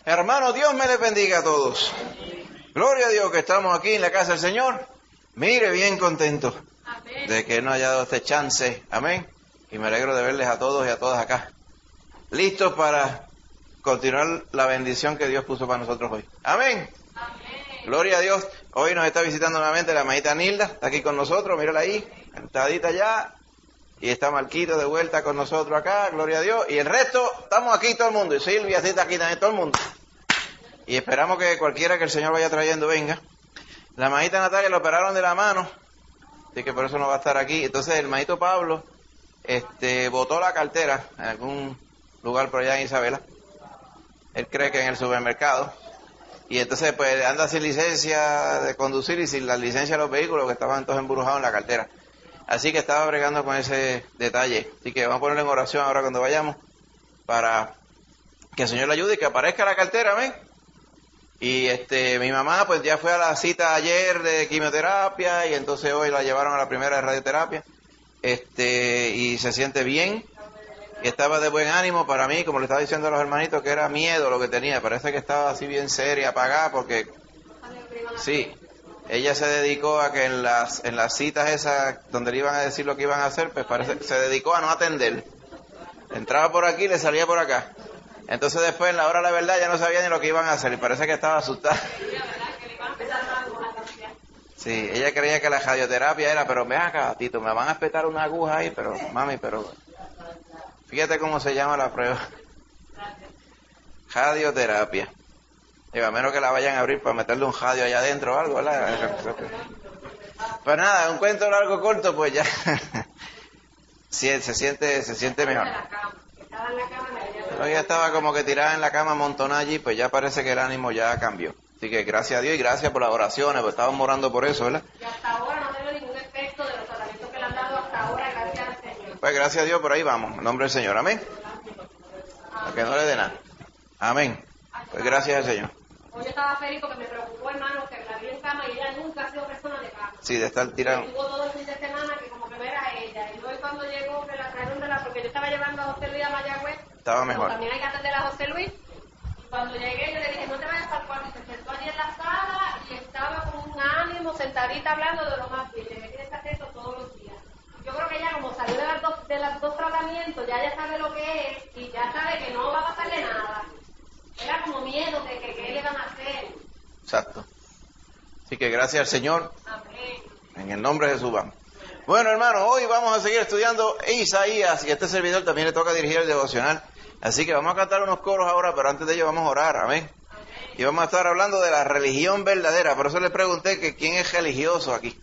Hermano, Dios me les bendiga a todos. Gloria a Dios que estamos aquí en la casa del Señor. Mire, bien contento de que nos haya dado este chance. Amén. Y me alegro de verles a todos y a todas acá. Listos para continuar la bendición que Dios puso para nosotros hoy. Amén. Gloria a Dios. Hoy nos está visitando nuevamente la hermanita Nilda. Está aquí con nosotros. Mírala ahí. Sentadita ya. Y está Marquito de vuelta con nosotros acá. Gloria a Dios. Y el resto, estamos aquí todo el mundo. Y Silvia está aquí también, todo el mundo. Y esperamos que cualquiera que el Señor vaya trayendo venga. La hermanita Natalia la operaron de la mano. Así que por eso no va a estar aquí. Entonces el hermanito Pablo botó la cartera en algún lugar por allá en Isabela. Él cree que en el supermercado. Y entonces pues anda sin licencia de conducir y sin la licencia de los vehículos que estaban entonces embrujados en la cartera. Así que estaba bregando con ese detalle. Así que vamos a ponerlo en oración ahora cuando vayamos para que el Señor le ayude y que aparezca la cartera, amén. Y mi mamá pues ya fue a la cita ayer de quimioterapia y entonces hoy la llevaron a la primera de radioterapia. Y se siente bien. Y estaba de buen ánimo para mí, como le estaba diciendo a los hermanitos, que era miedo lo que tenía. Parece que estaba así bien seria, apagada, porque sí, ella se dedicó a que en las citas esas donde le iban a decir lo que iban a hacer, pues parece se dedicó a no atender. Entraba por aquí y le salía por acá. Entonces después, en la hora de la verdad, ya no sabía ni lo que iban a hacer y parece que estaba asustada. Sí, ella creía que la radioterapia era, pero ven acá, Tito, me van a espetar una aguja ahí, pero mami, pero fíjate cómo se llama la prueba. Radioterapia. Digo, a menos que la vayan a abrir para meterle un radio allá adentro o algo, ¿verdad? Pues nada, un cuento largo corto, pues ya sí, se siente mejor. Ella estaba como que tirada en la cama amontonada allí, pues ya parece que el ánimo ya cambió. Así que gracias a Dios y gracias por las oraciones, pues estábamos orando por eso, ¿verdad? Y hasta ahora no tengo ningún efecto de los tratamientos que le han dado hasta ahora, gracias al Señor. Pues gracias a Dios, por ahí vamos, en nombre del Señor, amén. Para que no le dé nada. Amén. Pues gracias al Señor. Hoy yo estaba feliz porque me preocupó, hermano, que la vi en cama y ella nunca ha sido persona de cama. Sí, de estar tirado. Estuvo todo el fin de semana que como que no era ella. Y luego cuando llegó, que la trajeron porque yo estaba llevando a José Luis a Mayagüez. Estaba mejor. También hay que atender a José Luis. Y cuando llegué, yo le dije, no te vayas para el cuarto. Y se sentó allí en la sala y estaba con un ánimo, sentadita hablando de lo más bien. Le metí ese texto todos los días. Yo creo que ella, como salió de los dos tratamientos, ya sabe lo que es y ya sabe que no va a pasarle nada. Era como miedo de que qué le van a hacer. Exacto. Así que gracias al Señor. Amén. En el nombre de Jesús vamos. Bueno, hermanos, hoy vamos a seguir estudiando Isaías y a este servidor también le toca dirigir el devocional. Así que vamos a cantar unos coros ahora, pero antes de ello vamos a orar. Amén. Y vamos a estar hablando de la religión verdadera. Por eso les pregunté que quién es religioso aquí.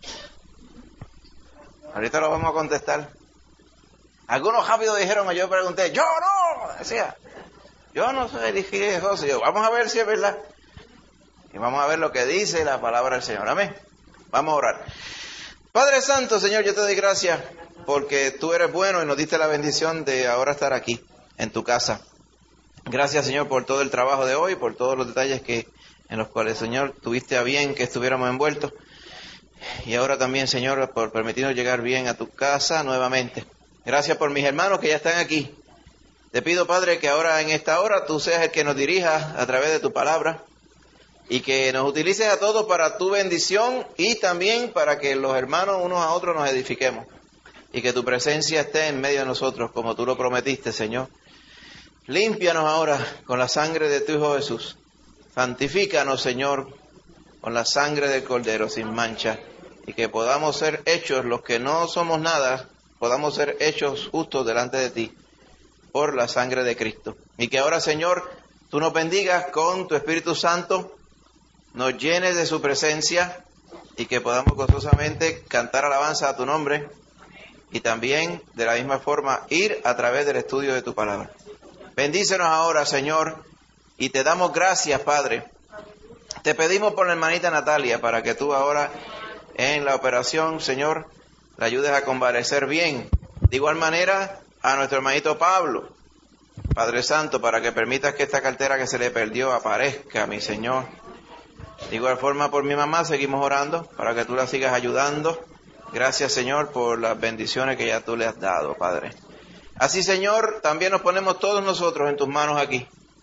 Ahorita lo vamos a contestar. Algunos rápido dijeron, yo pregunté, yo no, decía, yo no soy religioso. Yo, vamos a ver si es verdad. Y vamos a ver lo que dice la palabra del Señor. Amén. Vamos a orar. Padre Santo, Señor, yo te doy gracias porque tú eres bueno y nos diste la bendición de ahora estar aquí, en tu casa. Gracias, Señor, por todo el trabajo de hoy, por todos los detalles en los cuales, Señor, tuviste a bien que estuviéramos envueltos. Y ahora también, Señor, por permitirnos llegar bien a tu casa nuevamente. Gracias por mis hermanos que ya están aquí. Te pido, Padre, que ahora en esta hora tú seas el que nos dirija a través de tu palabra y que nos utilices a todos para tu bendición y también para que los hermanos unos a otros nos edifiquemos y que tu presencia esté en medio de nosotros como tú lo prometiste, Señor. Límpianos ahora con la sangre de tu Hijo Jesús. Santifícanos, Señor, con la sangre del Cordero sin mancha y que podamos ser hechos los que no somos nada, podamos ser hechos justos delante de ti por la sangre de Cristo. Y que ahora, Señor, tú nos bendigas con tu Espíritu Santo, nos llenes de su presencia y que podamos gozosamente cantar alabanza a tu nombre y también de la misma forma ir a través del estudio de tu palabra. Bendícenos ahora, Señor, y te damos gracias, Padre. Te pedimos por la hermanita Natalia para que tú ahora en la operación, Señor, la ayudes a convalecer bien. De igual manera a nuestro hermanito Pablo, Padre Santo, para que permitas que esta cartera que se le perdió aparezca, mi Señor. De igual forma por mi mamá seguimos orando para que tú la sigas ayudando. Gracias, Señor, por las bendiciones que ya tú le has dado, Padre. Así, Señor, también nos ponemos todos nosotros en tus manos aquí.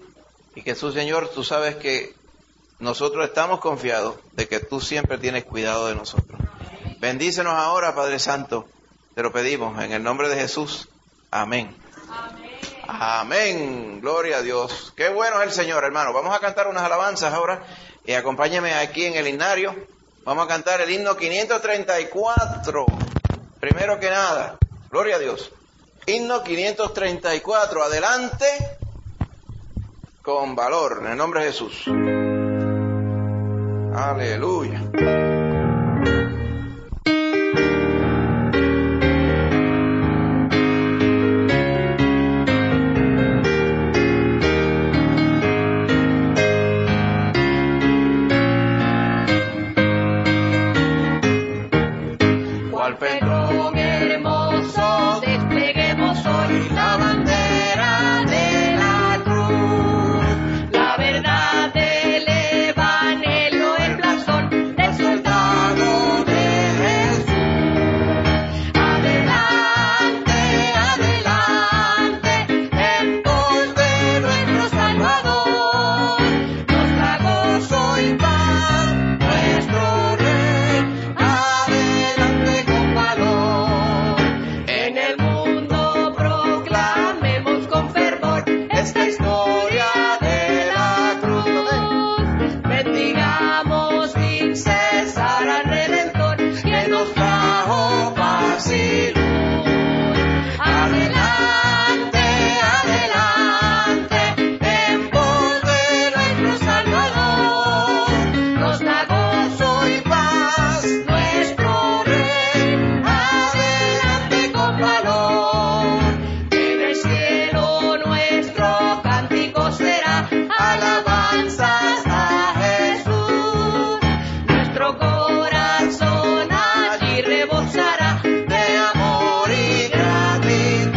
Y que tú, Señor, tú sabes que nosotros estamos confiados de que tú siempre tienes cuidado de nosotros. Bendícenos ahora, Padre Santo. Te lo pedimos en el nombre de Jesús. Amén. Amén. Amén. Gloria a Dios. Qué bueno es el Señor, hermano. Vamos a cantar unas alabanzas ahora. Y acompáñeme aquí en el himnario. Vamos a cantar el himno 534. Primero que nada. Gloria a Dios. Himno 534. Adelante con valor. En el nombre de Jesús. Aleluya. Cual petrón hermoso, despleguemos hoy la bandera de la cruz. La verdad del evangelio es blasón del soldado de Jesús. Adelante, adelante, en pos de nuestro Salvador. Nos da gozo y paz nuestro Rey. Adelante con valor. En el mundo proclamemos con fervor esta historia de la cruz. Bendigamos sin cesar al Redentor que nos trajo paz y luz. Adelante, adelante, en pos de nuestro Salvador. Nos da gozo y paz nuestro Rey. Adelante con valor. En el cielo nuestro cántico será alabanzas a Jesús. Nuestro corazón allí rebosará de amor y gratitud.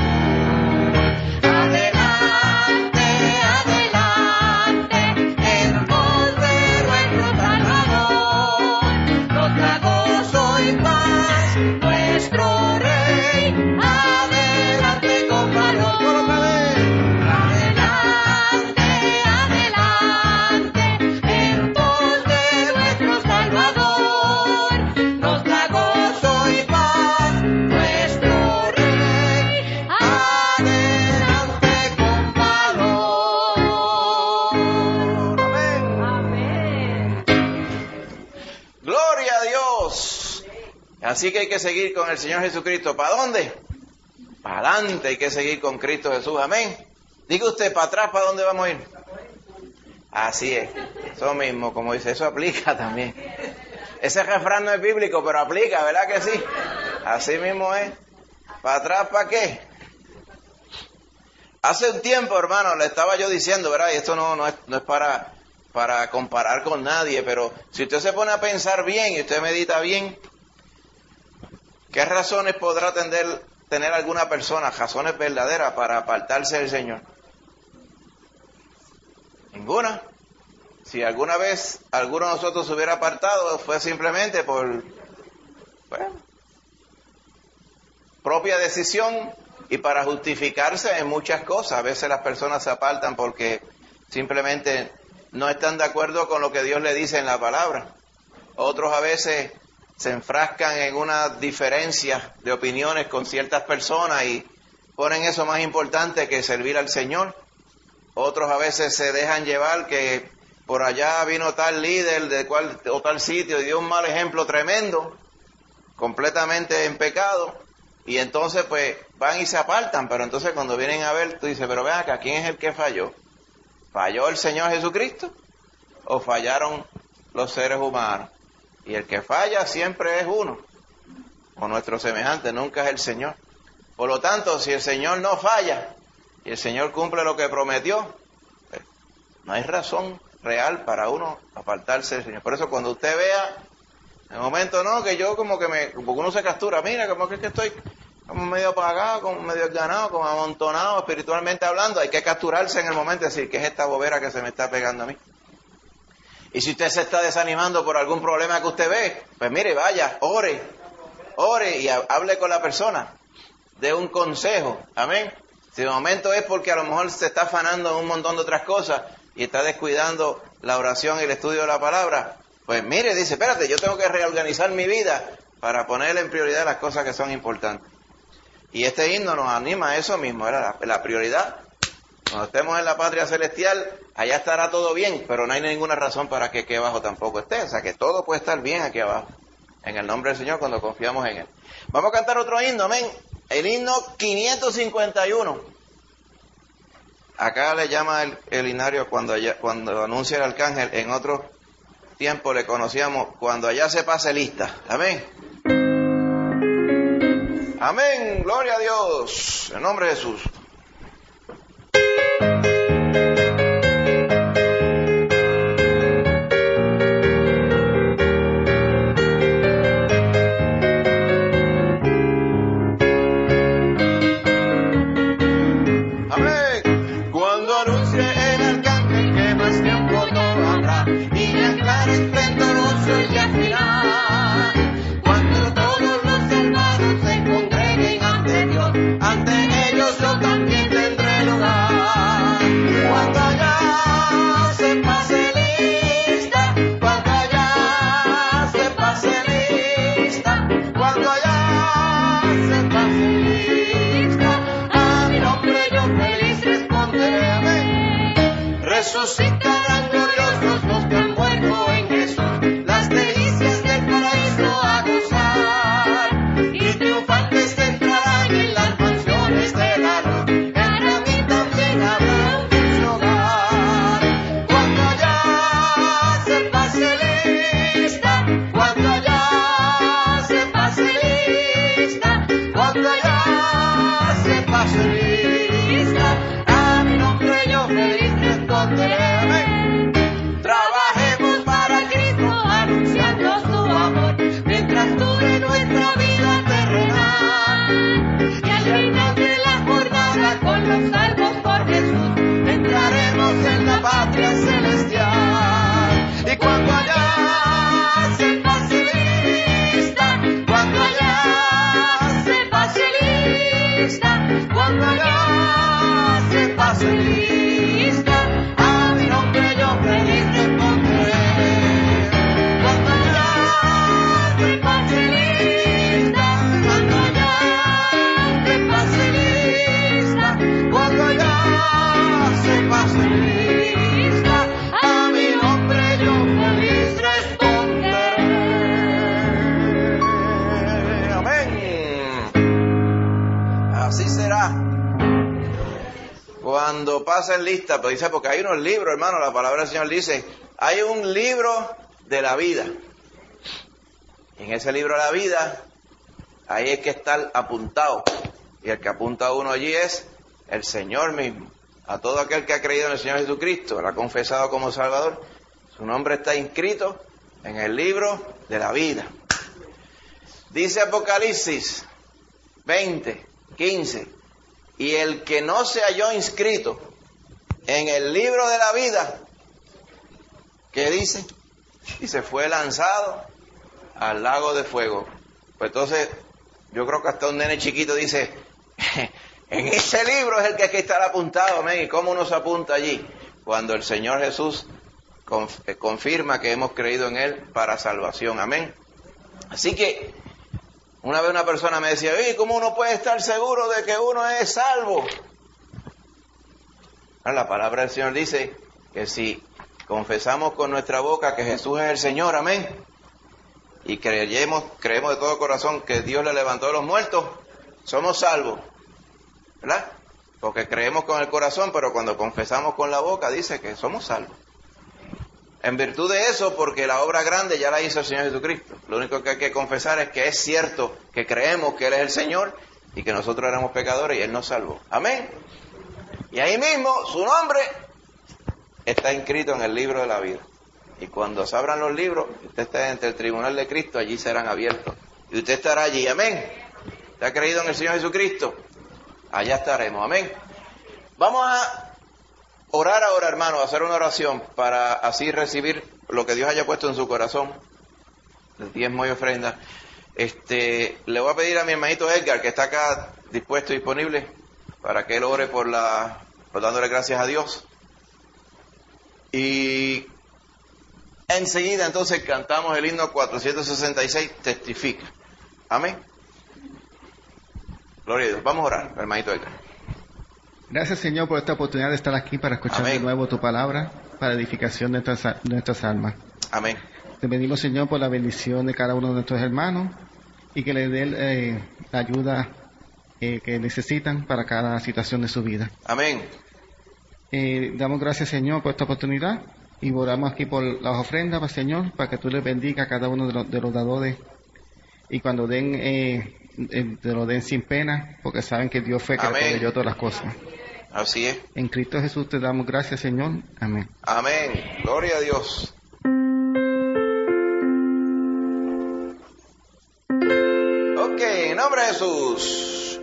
Adelante, adelante, en pos de nuestro Salvador. Nos da gozo y paz nuestro Rey. Adelante con valor. Adelante, adelante, en pos de nuestro Salvador. Nos da gozo y paz nuestro Rey. Adelante con valor. Amén. Gloria a Dios. Así que hay que seguir con el Señor Jesucristo. ¿Para dónde? Para adelante hay que seguir con Cristo Jesús. Amén. Diga usted, ¿para atrás para dónde vamos a ir? Así es. Eso mismo, como dice, eso aplica también. Ese refrán no es bíblico, pero aplica, ¿verdad que sí? Así mismo es. ¿Para atrás para qué? Hace un tiempo, hermano, le estaba yo diciendo, ¿verdad? Y esto no es para comparar con nadie, pero si usted se pone a pensar bien y usted medita bien, ¿qué razones podrá tener alguna persona, razones verdaderas para apartarse del Señor? Ninguna. Si alguna vez alguno de nosotros se hubiera apartado, fue simplemente por propia decisión y para justificarse en muchas cosas. A veces las personas se apartan porque simplemente no están de acuerdo con lo que Dios le dice en la palabra. Otros a veces se enfrascan en una diferencia de opiniones con ciertas personas y ponen eso más importante que servir al Señor. Otros a veces se dejan llevar que por allá vino tal líder o tal sitio y dio un mal ejemplo tremendo, completamente en pecado, y entonces pues van y se apartan. Pero entonces cuando vienen a ver, tú dices, pero ven acá, ¿quién es el que falló? ¿Falló el Señor Jesucristo o fallaron los seres humanos? Y el que falla siempre es uno, o nuestro semejante, nunca es el Señor. Por lo tanto, si el Señor no falla y el Señor cumple lo que prometió, pues, no hay razón real para uno apartarse del Señor. Por eso cuando usted vea, en el momento no, que yo como que porque uno se captura, mira, como que estoy como medio apagado, como medio ganado, como amontonado, espiritualmente hablando, hay que capturarse en el momento y decir, ¿qué es esta bobera que se me está pegando a mí? Y si usted se está desanimando por algún problema que usted ve, pues mire, vaya, ore y hable con la persona, dé un consejo, amén. Si de momento es porque a lo mejor se está afanando en un montón de otras cosas y está descuidando la oración y el estudio de la palabra, pues mire, dice, espérate, yo tengo que reorganizar mi vida para poner en prioridad las cosas que son importantes. Y este himno nos anima a eso mismo, era la prioridad. Cuando estemos en la patria celestial, allá estará todo bien, pero no hay ninguna razón para que aquí abajo tampoco esté. O sea, que todo puede estar bien aquí abajo, en el nombre del Señor, cuando confiamos en Él. Vamos a cantar otro himno, amén. El himno 551. Acá le llama el himnario cuando anuncia el arcángel. En otro tiempo le conocíamos cuando allá se pase lista. Amén. Amén, gloria a Dios, en nombre de Jesús. Amén. Cuando anuncie el arcángel que más tiempo no habrá y declare esplendoroso el día final. Cuando todos los hermanos se congreguen ante Dios, ante ellos yo también tendré lugar. Cuando allá se pase lista, cuando allá se pase lista, cuando allá se pase lista, a mi nombre yo feliz responderé, amén. Resucitarán gloriosos los que han muerto en Jesús, las delicias del paraíso a gozar, y triunfantes entrarán en las mansiones de la luz. Entre mí también habrá un dulce hogar. Cuando allá se pase lista, cuando allá se pase lista, cuando allá se pase lista, a mi nombre yo feliz responderé, amén. Trabajemos para Cristo anunciando su amor mientras dure nuestra vida terrenal, y al final de la jornada con los salvos por Jesús entraremos en la patria celestial. Y cuando allá se pase lista, cuando allá se pase lista, cuando allá se pase lista, a mi nombre yo feliz responderé. Cuando allá se pase lista, cuando allá se pase lista, cuando allá se pase lista, a mi nombre yo feliz responderé. Amén. Así será. Cuando pasen lista, pues dice, porque hay unos libros, hermano, la palabra del Señor dice, hay un libro de la vida. Y en ese libro de la vida, ahí hay que estar apuntado. Y el que apunta a uno allí es el Señor mismo. A todo aquel que ha creído en el Señor Jesucristo, lo ha confesado como Salvador, su nombre está inscrito en el libro de la vida. Dice Apocalipsis 20:15, y el que no se halló inscrito en el libro de la vida, ¿qué dice? Y se fue lanzado al lago de fuego. Pues entonces, yo creo que hasta un nene chiquito dice, en ese libro es el que hay que estar apuntado, amén. ¿Y cómo uno se apunta allí? Cuando el Señor Jesús confirma que hemos creído en Él para salvación, amén. Así que, una vez una persona me decía, oye, ¿cómo uno puede estar seguro de que uno es salvo? La palabra del Señor dice que si confesamos con nuestra boca que Jesús es el Señor, amén, y creemos de todo corazón que Dios le levantó de los muertos, somos salvos, ¿verdad? Porque creemos con el corazón, pero cuando confesamos con la boca dice que somos salvos. En virtud de eso, porque la obra grande ya la hizo el Señor Jesucristo. Lo único que hay que confesar es que es cierto que creemos que Él es el Señor y que nosotros éramos pecadores y Él nos salvó. Amén. Y ahí mismo su nombre está inscrito en el libro de la vida. Y cuando se abran los libros, usted está ante el tribunal de Cristo, allí serán abiertos. Y usted estará allí. Amén. ¿Usted ha creído en el Señor Jesucristo? Allá estaremos. Amén. Vamos a orar ahora, hermano, hacer una oración para así recibir lo que Dios haya puesto en su corazón, el diezmo y ofrenda. Le voy a pedir a mi hermanito Edgar, que está acá dispuesto y disponible, para que él ore por dándole gracias a Dios. Y enseguida entonces cantamos el himno 466, Testifica. Amén. Gloria a Dios. Vamos a orar, hermanito Edgar. Gracias, Señor, por esta oportunidad de estar aquí para escuchar de nuevo tu palabra, para edificación de nuestras almas. Amén. Te pedimos, Señor, por la bendición de cada uno de nuestros hermanos y que le dé la ayuda que necesitan para cada situación de su vida. Amén. Damos gracias, Señor, por esta oportunidad y oramos aquí por las ofrendas, Señor, para que tú les bendiga a cada uno de los dadores y cuando den, te lo den sin pena, porque saben que Dios fue que le proveyó todas las cosas. Así es. En Cristo Jesús te damos gracias, Señor. Amén. Amén. Gloria a Dios. Ok, en nombre de Jesús.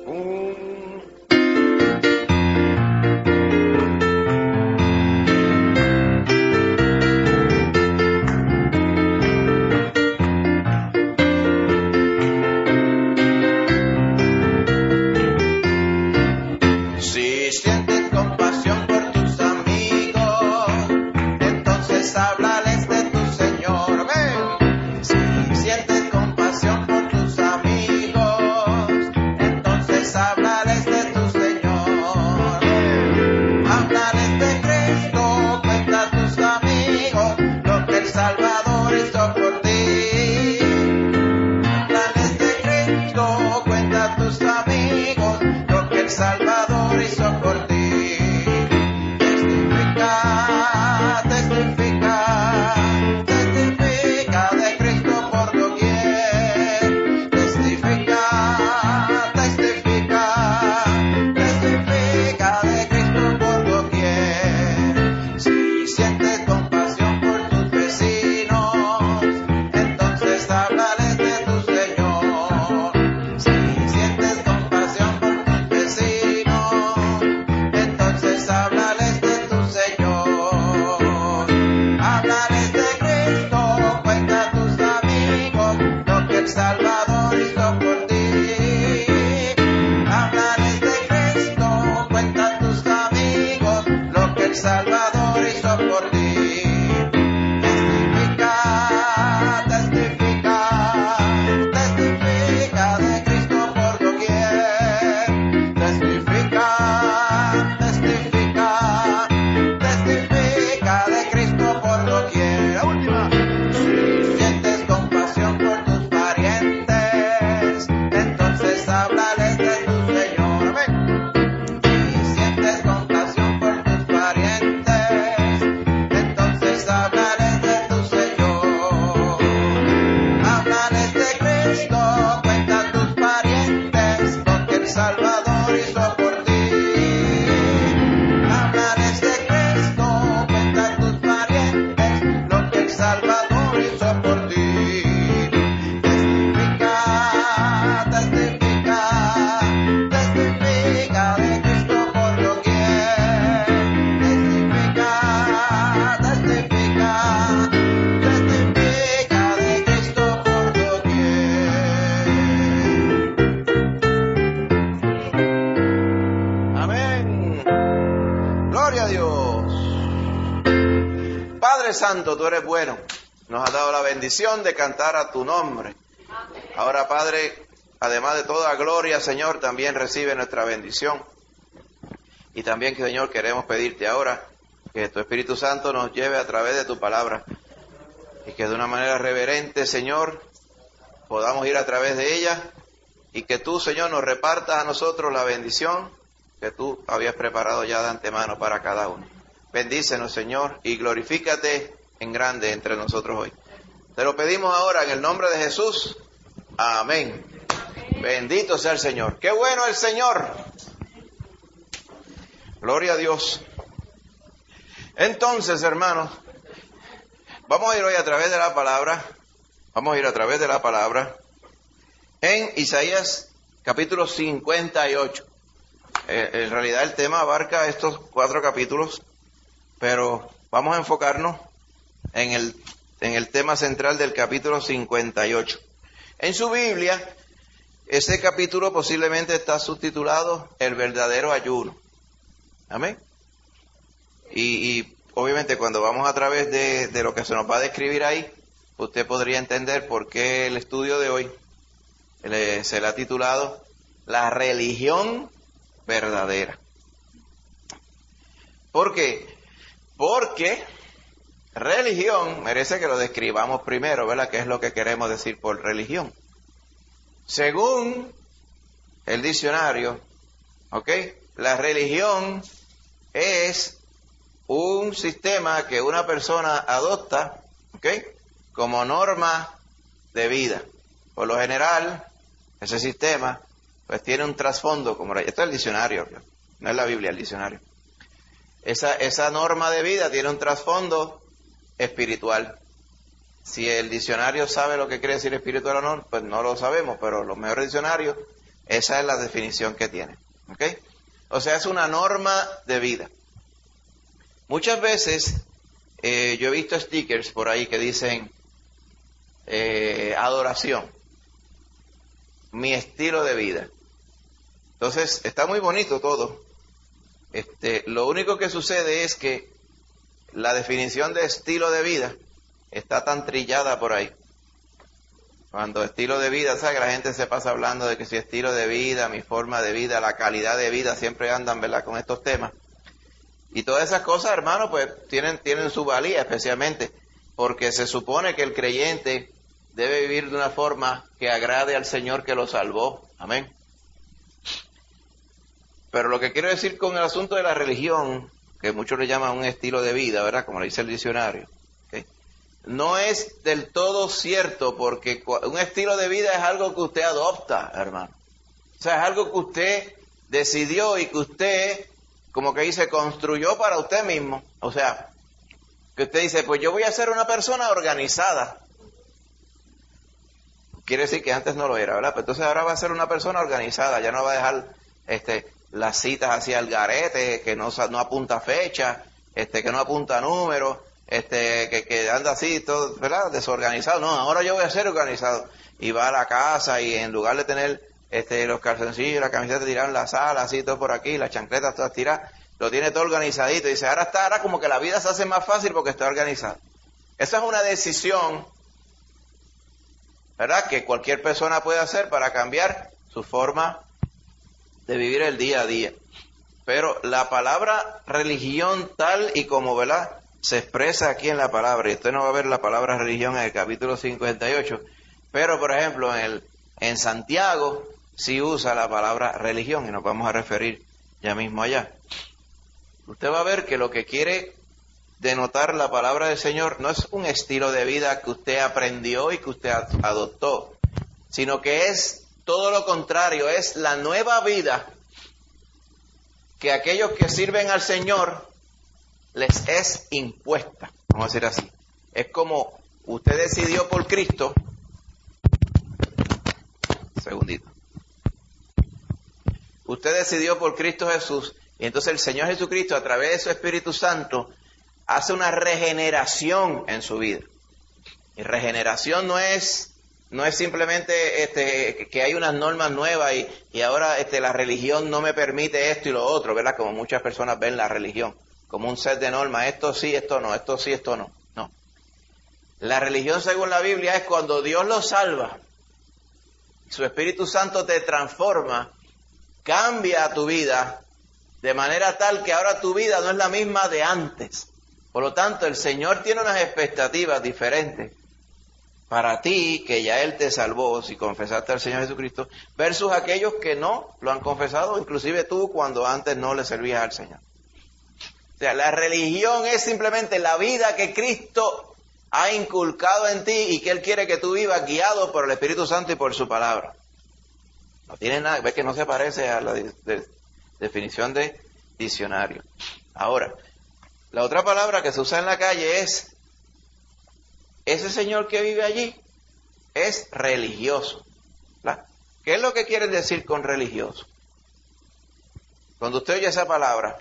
Santo, tú eres bueno. Nos has dado la bendición de cantar a tu nombre. Ahora, Padre, además de toda gloria, Señor, también recibe nuestra bendición. Y también, Señor, queremos pedirte ahora que tu Espíritu Santo nos lleve a través de tu palabra y que de una manera reverente, Señor, podamos ir a través de ella y que tú, Señor, nos repartas a nosotros la bendición que tú habías preparado ya de antemano para cada uno. Bendícenos, Señor, y glorifícate en grande entre nosotros hoy. Te lo pedimos ahora en el nombre de Jesús. Amén. Bendito sea el Señor. ¡Qué bueno el Señor! Gloria a Dios. Entonces, hermanos, vamos a ir hoy a través de la palabra. Vamos a ir a través de la palabra en Isaías capítulo 58. En realidad el tema abarca estos 4 capítulos, pero vamos a enfocarnos en el tema central del capítulo 58. En su Biblia, Este capítulo posiblemente está subtitulado El verdadero ayuno. Amén. Y obviamente cuando vamos a través de lo que se nos va a describir ahí, usted podría entender por qué el estudio de hoy se le ha titulado La religión verdadera. ¿Por qué? Porque religión merece que lo describamos primero, ¿verdad? ¿Qué es lo que queremos decir por religión? Según el diccionario, ¿ok? La religión es un sistema que una persona adopta, ¿ok? Como norma de vida. Por lo general, ese sistema, pues tiene un trasfondo, como esto es el diccionario, no es la Biblia, el diccionario. Esa norma de vida tiene un trasfondo espiritual. Si el diccionario sabe lo que quiere decir espiritual o no, pues no lo sabemos, pero los mejores diccionarios, esa es la definición que tienen, ¿ok? O sea, es una norma de vida. Muchas veces yo he visto stickers por ahí que dicen adoración, mi estilo de vida. Entonces, está muy bonito todo. Lo único que sucede es que la definición de estilo de vida está tan trillada por ahí. Cuando estilo de vida, ¿sabes? Que la gente se pasa hablando de que si estilo de vida, mi forma de vida, la calidad de vida, siempre andan, ¿verdad?, con estos temas. Y todas esas cosas, hermano, pues tienen su valía, especialmente porque se supone que el creyente debe vivir de una forma que agrade al Señor que lo salvó. Amén. Pero lo que quiero decir con el asunto de la religión, que muchos le llaman un estilo de vida, ¿verdad?, como lo dice el diccionario, ¿okay?, no es del todo cierto, porque un estilo de vida es algo que usted adopta, hermano. O sea, es algo que usted decidió y que usted, como que dice, construyó para usted mismo. O sea, que usted dice, pues yo voy a ser una persona organizada. Quiere decir que antes no lo era, ¿verdad? Pero entonces ahora va a ser una persona organizada, ya no va a dejar las citas hacia el garete, que no apunta fecha, que no apunta números, que anda así, todo, ¿verdad?, desorganizado. No, ahora yo voy a ser organizado. Y va a la casa y en lugar de tener los calzoncillos, la camiseta tirada en la sala, así todo por aquí, las chancletas todas tiradas, lo tiene todo organizadito. Y dice, ahora como que la vida se hace más fácil porque está organizado. Esa es una decisión, ¿verdad?, que cualquier persona puede hacer para cambiar su forma de vivir el día a día. Pero la palabra religión tal y como, ¿verdad?, se expresa aquí en la palabra, y usted no va a ver la palabra religión en el capítulo 58, pero por ejemplo en Santiago sí usa la palabra religión, y nos vamos a referir ya mismo allá. Usted va a ver que lo que quiere denotar la palabra del Señor no es un estilo de vida que usted aprendió y que usted adoptó, sino que es todo lo contrario, es la nueva vida que aquellos que sirven al Señor les es impuesta, vamos a decir así. Es como usted decidió por Cristo, usted decidió por Cristo Jesús, y entonces el Señor Jesucristo, a través de su Espíritu Santo, hace una regeneración en su vida. Y regeneración no es simplemente que hay unas normas nuevas y ahora la religión no me permite esto y lo otro, ¿verdad? Como muchas personas ven la religión como un set de normas, esto sí, esto no, esto sí, esto no. No. La religión, según la Biblia, es cuando Dios lo salva, su Espíritu Santo te transforma, cambia tu vida de manera tal que ahora tu vida no es la misma de antes. Por lo tanto, el Señor tiene unas expectativas diferentes para ti, que ya Él te salvó, si confesaste al Señor Jesucristo, versus aquellos que no lo han confesado, inclusive tú cuando antes no le servías al Señor. O sea, la religión es simplemente la vida que Cristo ha inculcado en ti y que Él quiere que tú vivas guiado por el Espíritu Santo y por su palabra. No tiene nada, ves que no se parece a la definición de diccionario. Ahora, la otra palabra que se usa en la calle es, ese señor que vive allí es religioso, ¿verdad? ¿Qué es lo que quieren decir con religioso? Cuando usted oye esa palabra,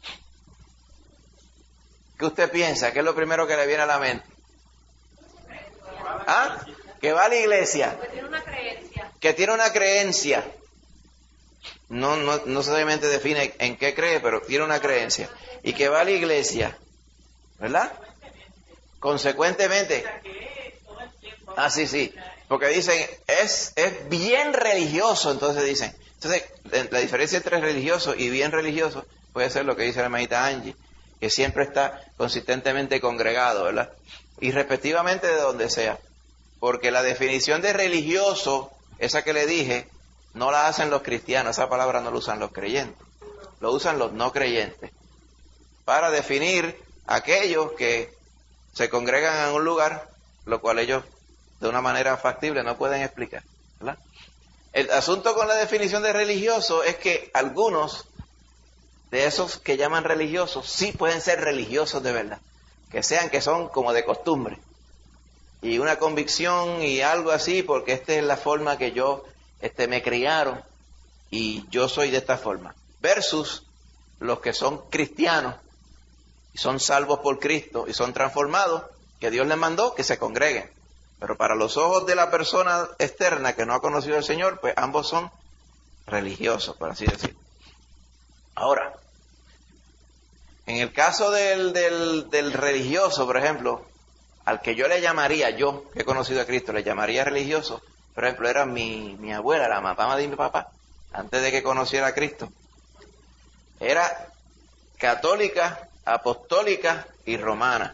¿qué usted piensa? ¿Qué es lo primero que le viene a la mente? ¿Ah? Que va a la iglesia. Pues tiene una creencia. que tiene una creencia, no necesariamente define en qué cree, pero tiene una creencia, y que va a la iglesia, ¿verdad? Consecuentemente. Sí, porque dicen, es bien religioso, entonces dicen. Entonces, la diferencia entre religioso y bien religioso puede ser lo que dice la hermanita Angie, que siempre está consistentemente congregado, ¿verdad? Y respectivamente de donde sea. Porque la definición de religioso, esa que le dije, no la hacen los cristianos, esa palabra no la usan los creyentes, lo usan los no creyentes, para definir aquellos que se congregan en un lugar, lo cual ellos de una manera factible no pueden explicar, ¿verdad? El asunto con la definición de religioso es que algunos de esos que llaman religiosos sí pueden ser religiosos de verdad, que son como de costumbre y una convicción y algo así, porque esta es la forma que yo me criaron y yo soy de esta forma, versus los que son cristianos y son salvos por Cristo y son transformados, que Dios les mandó que se congreguen. Pero para los ojos de la persona externa que no ha conocido al Señor, pues ambos son religiosos, por así decirlo. Ahora, en el caso del religioso, por ejemplo, al que yo le llamaría, yo que he conocido a Cristo, le llamaría religioso, por ejemplo, era mi abuela, la mamá de mi papá, antes de que conociera a Cristo. Era católica, apostólica y romana.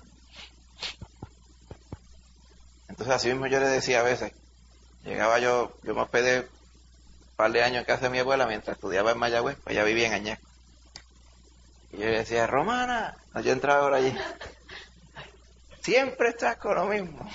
Entonces así mismo yo le decía a veces, llegaba yo me hospedé un par de años en casa de mi abuela mientras estudiaba en Mayagüez, pues ella vivía en Añasco. Y yo le decía, romana, yo entraba por allí, siempre estás con lo mismo.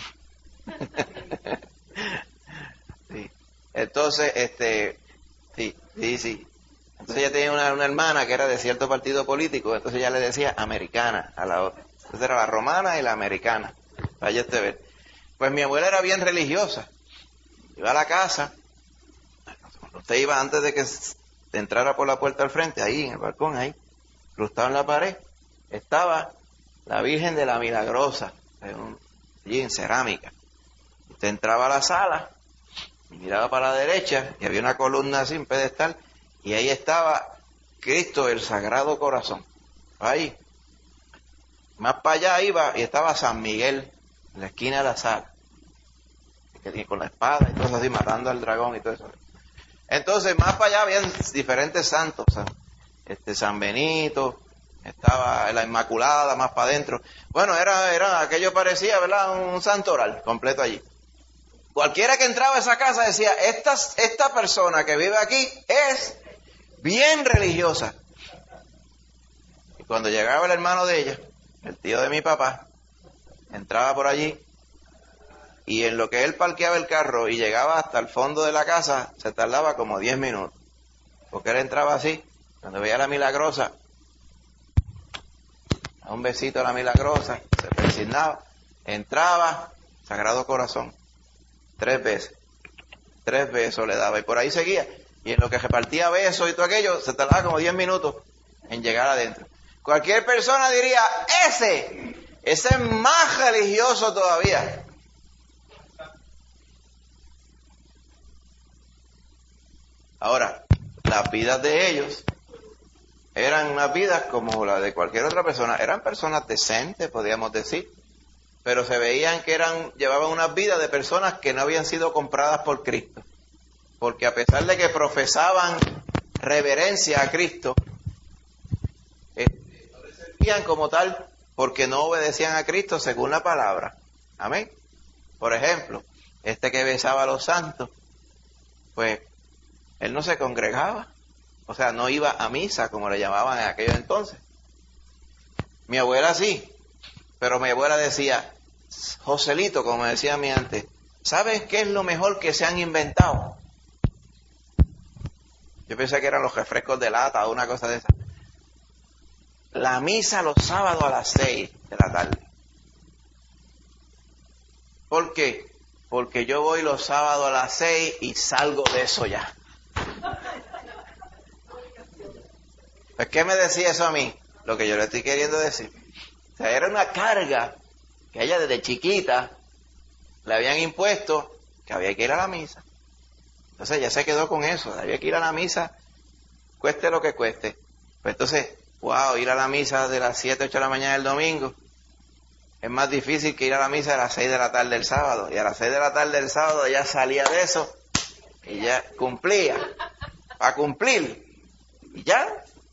Sí. Entonces, sí. Entonces ella tenía una hermana que era de cierto partido político, entonces ella le decía americana a la otra. Entonces era la romana y la americana, para yo ver. Pues mi abuela era bien religiosa. Iba a la casa, usted iba antes de que entrara por la puerta al frente, ahí en el balcón, ahí, cruzado en la pared, estaba la Virgen de la Milagrosa, allí en cerámica. Usted entraba a la sala, y miraba para la derecha, y había una columna así, un pedestal, y ahí estaba Cristo, el Sagrado Corazón. Ahí. Más para allá iba, y estaba San Miguel, en la esquina de la sala, con la espada y todo así, matando al dragón y todo eso. Entonces, más para allá habían diferentes santos, San Benito, estaba la Inmaculada más para adentro. Bueno, era aquello parecía, ¿verdad? Un santoral completo allí. Cualquiera que entraba a esa casa decía, esta persona que vive aquí es bien religiosa. Y cuando llegaba el hermano de ella, el tío de mi papá, entraba por allí y en lo que él parqueaba el carro y llegaba hasta el fondo de la casa, se tardaba como 10 minutos. Porque él entraba así, cuando veía a la Milagrosa, a un besito a la Milagrosa, se persignaba, entraba, Sagrado Corazón, 3 veces. 3 besos le daba y por ahí seguía. Y en lo que repartía besos y todo aquello, se tardaba como 10 minutos en llegar adentro. Cualquier persona diría, ese es más religioso todavía. Ahora, las vidas de ellos eran unas vidas como la de cualquier otra persona. Eran personas decentes, podríamos decir, pero se veían que llevaban unas vidas de personas que no habían sido compradas por Cristo. Porque a pesar de que profesaban reverencia a Cristo, no le servían como tal porque no obedecían a Cristo según la palabra. Amén. Por ejemplo, que besaba a los santos, pues él no se congregaba, o sea, no iba a misa como le llamaban en aquellos entonces. Mi abuela sí, pero mi abuela decía, Joselito, como decía a mí antes, ¿sabes qué es lo mejor que se han inventado? Yo pensé que eran los refrescos de lata o una cosa de esa. La misa los sábados a las 6 de la tarde. ¿Por qué? Porque yo voy los sábados a las 6 y salgo de eso ya. Pues, ¿qué me decía eso a mí? Lo que yo le estoy queriendo decir. O sea, era una carga que ella desde chiquita le habían impuesto que había que ir a la misa. Entonces ya se quedó con eso. Había que ir a la misa, cueste lo que cueste. Pues entonces, wow, ir a la misa de las 7, 8 de la mañana del domingo es más difícil que ir a la misa a las 6 de la tarde del sábado. Y a las 6 de la tarde del sábado ya salía de eso y ya cumplía. A cumplir. Y ya.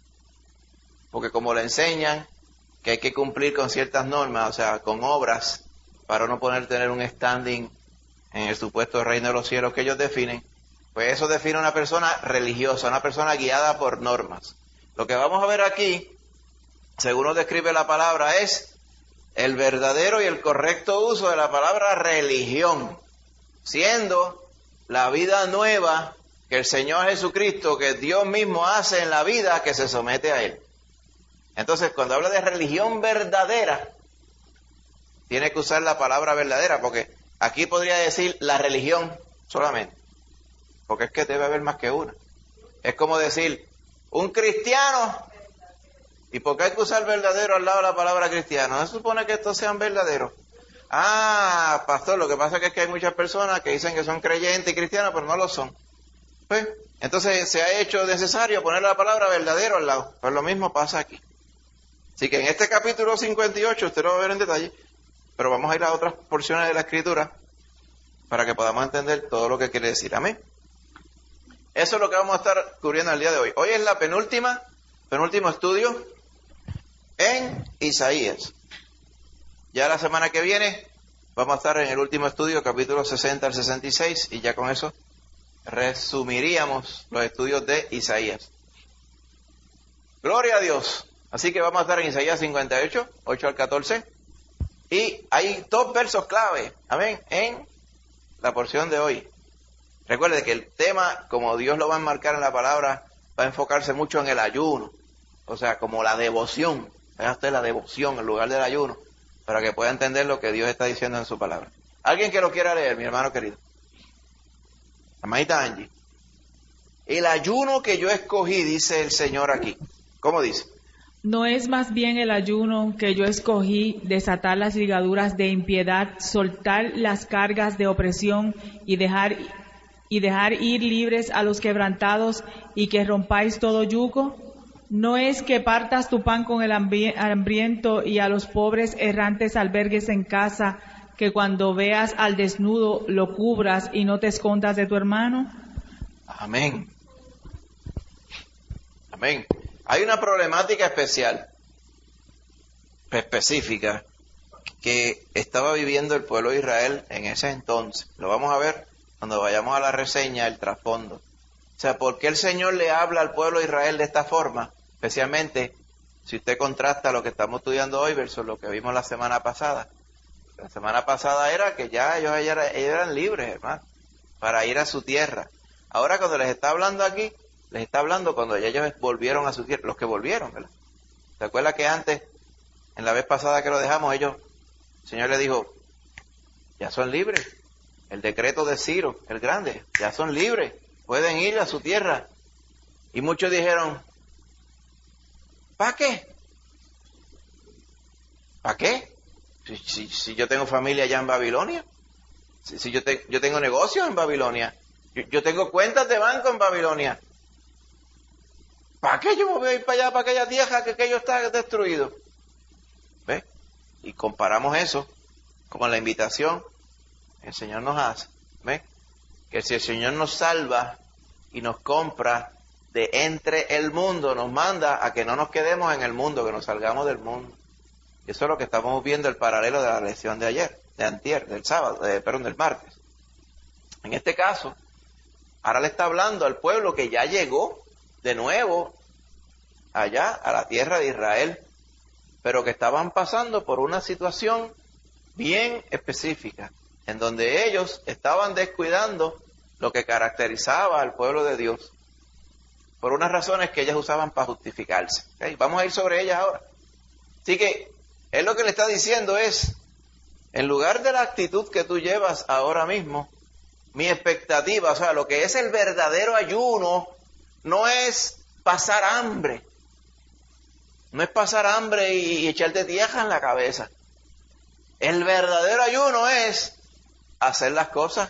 Porque como le enseñan que hay que cumplir con ciertas normas, o sea, con obras, para no tener un standing en el supuesto reino de los cielos que ellos definen, pues eso define una persona religiosa, una persona guiada por normas. Lo que vamos a ver aquí, según nos describe la palabra, es el verdadero y el correcto uso de la palabra religión, siendo la vida nueva que el Señor Jesucristo, que Dios mismo hace en la vida, que se somete a Él. Entonces, cuando habla de religión verdadera, tiene que usar la palabra verdadera, porque aquí podría decir la religión solamente, porque es que debe haber más que una. Es como decir, un cristiano, ¿y por qué hay que usar verdadero al lado de la palabra cristiano? No se supone que estos sean verdaderos. Ah, pastor, lo que pasa es que hay muchas personas que dicen que son creyentes y cristianos, pero no lo son. Pues, entonces se ha hecho necesario poner la palabra verdadero al lado. Pues lo mismo pasa aquí. Así que en este capítulo 58, usted lo va a ver en detalle, pero vamos a ir a otras porciones de la Escritura para que podamos entender todo lo que quiere decir. Amén. Eso es lo que vamos a estar cubriendo el día de hoy. Hoy es la penúltimo estudio en Isaías. Ya la semana que viene vamos a estar en el último estudio, capítulo 60 al 66, y ya con eso resumiríamos los estudios de Isaías. Gloria a Dios. Así que vamos a estar en Isaías 58, 8 al 14. Y hay 2 versos clave, amén, en la porción de hoy. Recuerde que el tema, como Dios lo va a enmarcar en la palabra, va a enfocarse mucho en el ayuno. O sea, como la devoción. Vea usted la devoción en lugar del ayuno, para que pueda entender lo que Dios está diciendo en su palabra. ¿Alguien que lo quiera leer, mi hermano querido? Hermanita Angie. El ayuno que yo escogí, dice el Señor aquí. ¿Cómo dice? ¿No es más bien el ayuno que yo escogí desatar las ligaduras de impiedad, soltar las cargas de opresión y dejar ir libres a los quebrantados y que rompáis todo yugo? ¿No es que partas tu pan con el hambriento y a los pobres errantes albergues en casa, que cuando veas al desnudo lo cubras y no te escondas de tu hermano? Amén. Amén. Hay una problemática específica, que estaba viviendo el pueblo de Israel en ese entonces. Lo vamos a ver cuando vayamos a la reseña, el trasfondo. O sea, ¿por qué el Señor le habla al pueblo de Israel de esta forma? Especialmente si usted contrasta lo que estamos estudiando hoy versus lo que vimos la semana pasada. La semana pasada era que ya ellos eran libres, hermano, para ir a su tierra. Ahora cuando les está hablando aquí, les está hablando cuando ya ellos volvieron a su tierra, los que volvieron, ¿verdad? ¿Se acuerda que antes, en la vez pasada que lo dejamos, el Señor le dijo, ya son libres? El decreto de Ciro, el grande, ya son libres, pueden ir a su tierra. Y muchos dijeron, ¿para qué? ¿Para qué? Si yo tengo familia allá en Babilonia, si yo tengo negocios en Babilonia, yo tengo cuentas de banco en Babilonia. ¿Para qué yo me voy a ir para allá, para aquella tierra que aquello está destruido? ¿Ves? Y comparamos eso con la invitación que el Señor nos hace. ¿Ves? Que si el Señor nos salva y nos compra de entre el mundo, nos manda a que no nos quedemos en el mundo, que nos salgamos del mundo. Y eso es lo que estamos viendo, el paralelo de la lección de ayer, de antier, del martes. En este caso, ahora le está hablando al pueblo que ya llegó de nuevo allá a la tierra de Israel, pero que estaban pasando por una situación bien específica, en donde ellos estaban descuidando lo que caracterizaba al pueblo de Dios, por unas razones que ellas usaban para justificarse. ¿Okay? Vamos a ir sobre ellas ahora. Así que él lo que le está diciendo es, en lugar de la actitud que tú llevas ahora mismo, mi expectativa, o sea, lo que es el verdadero ayuno, no es pasar hambre. No es pasar hambre y echarte tierra en la cabeza. El verdadero ayuno es hacer las cosas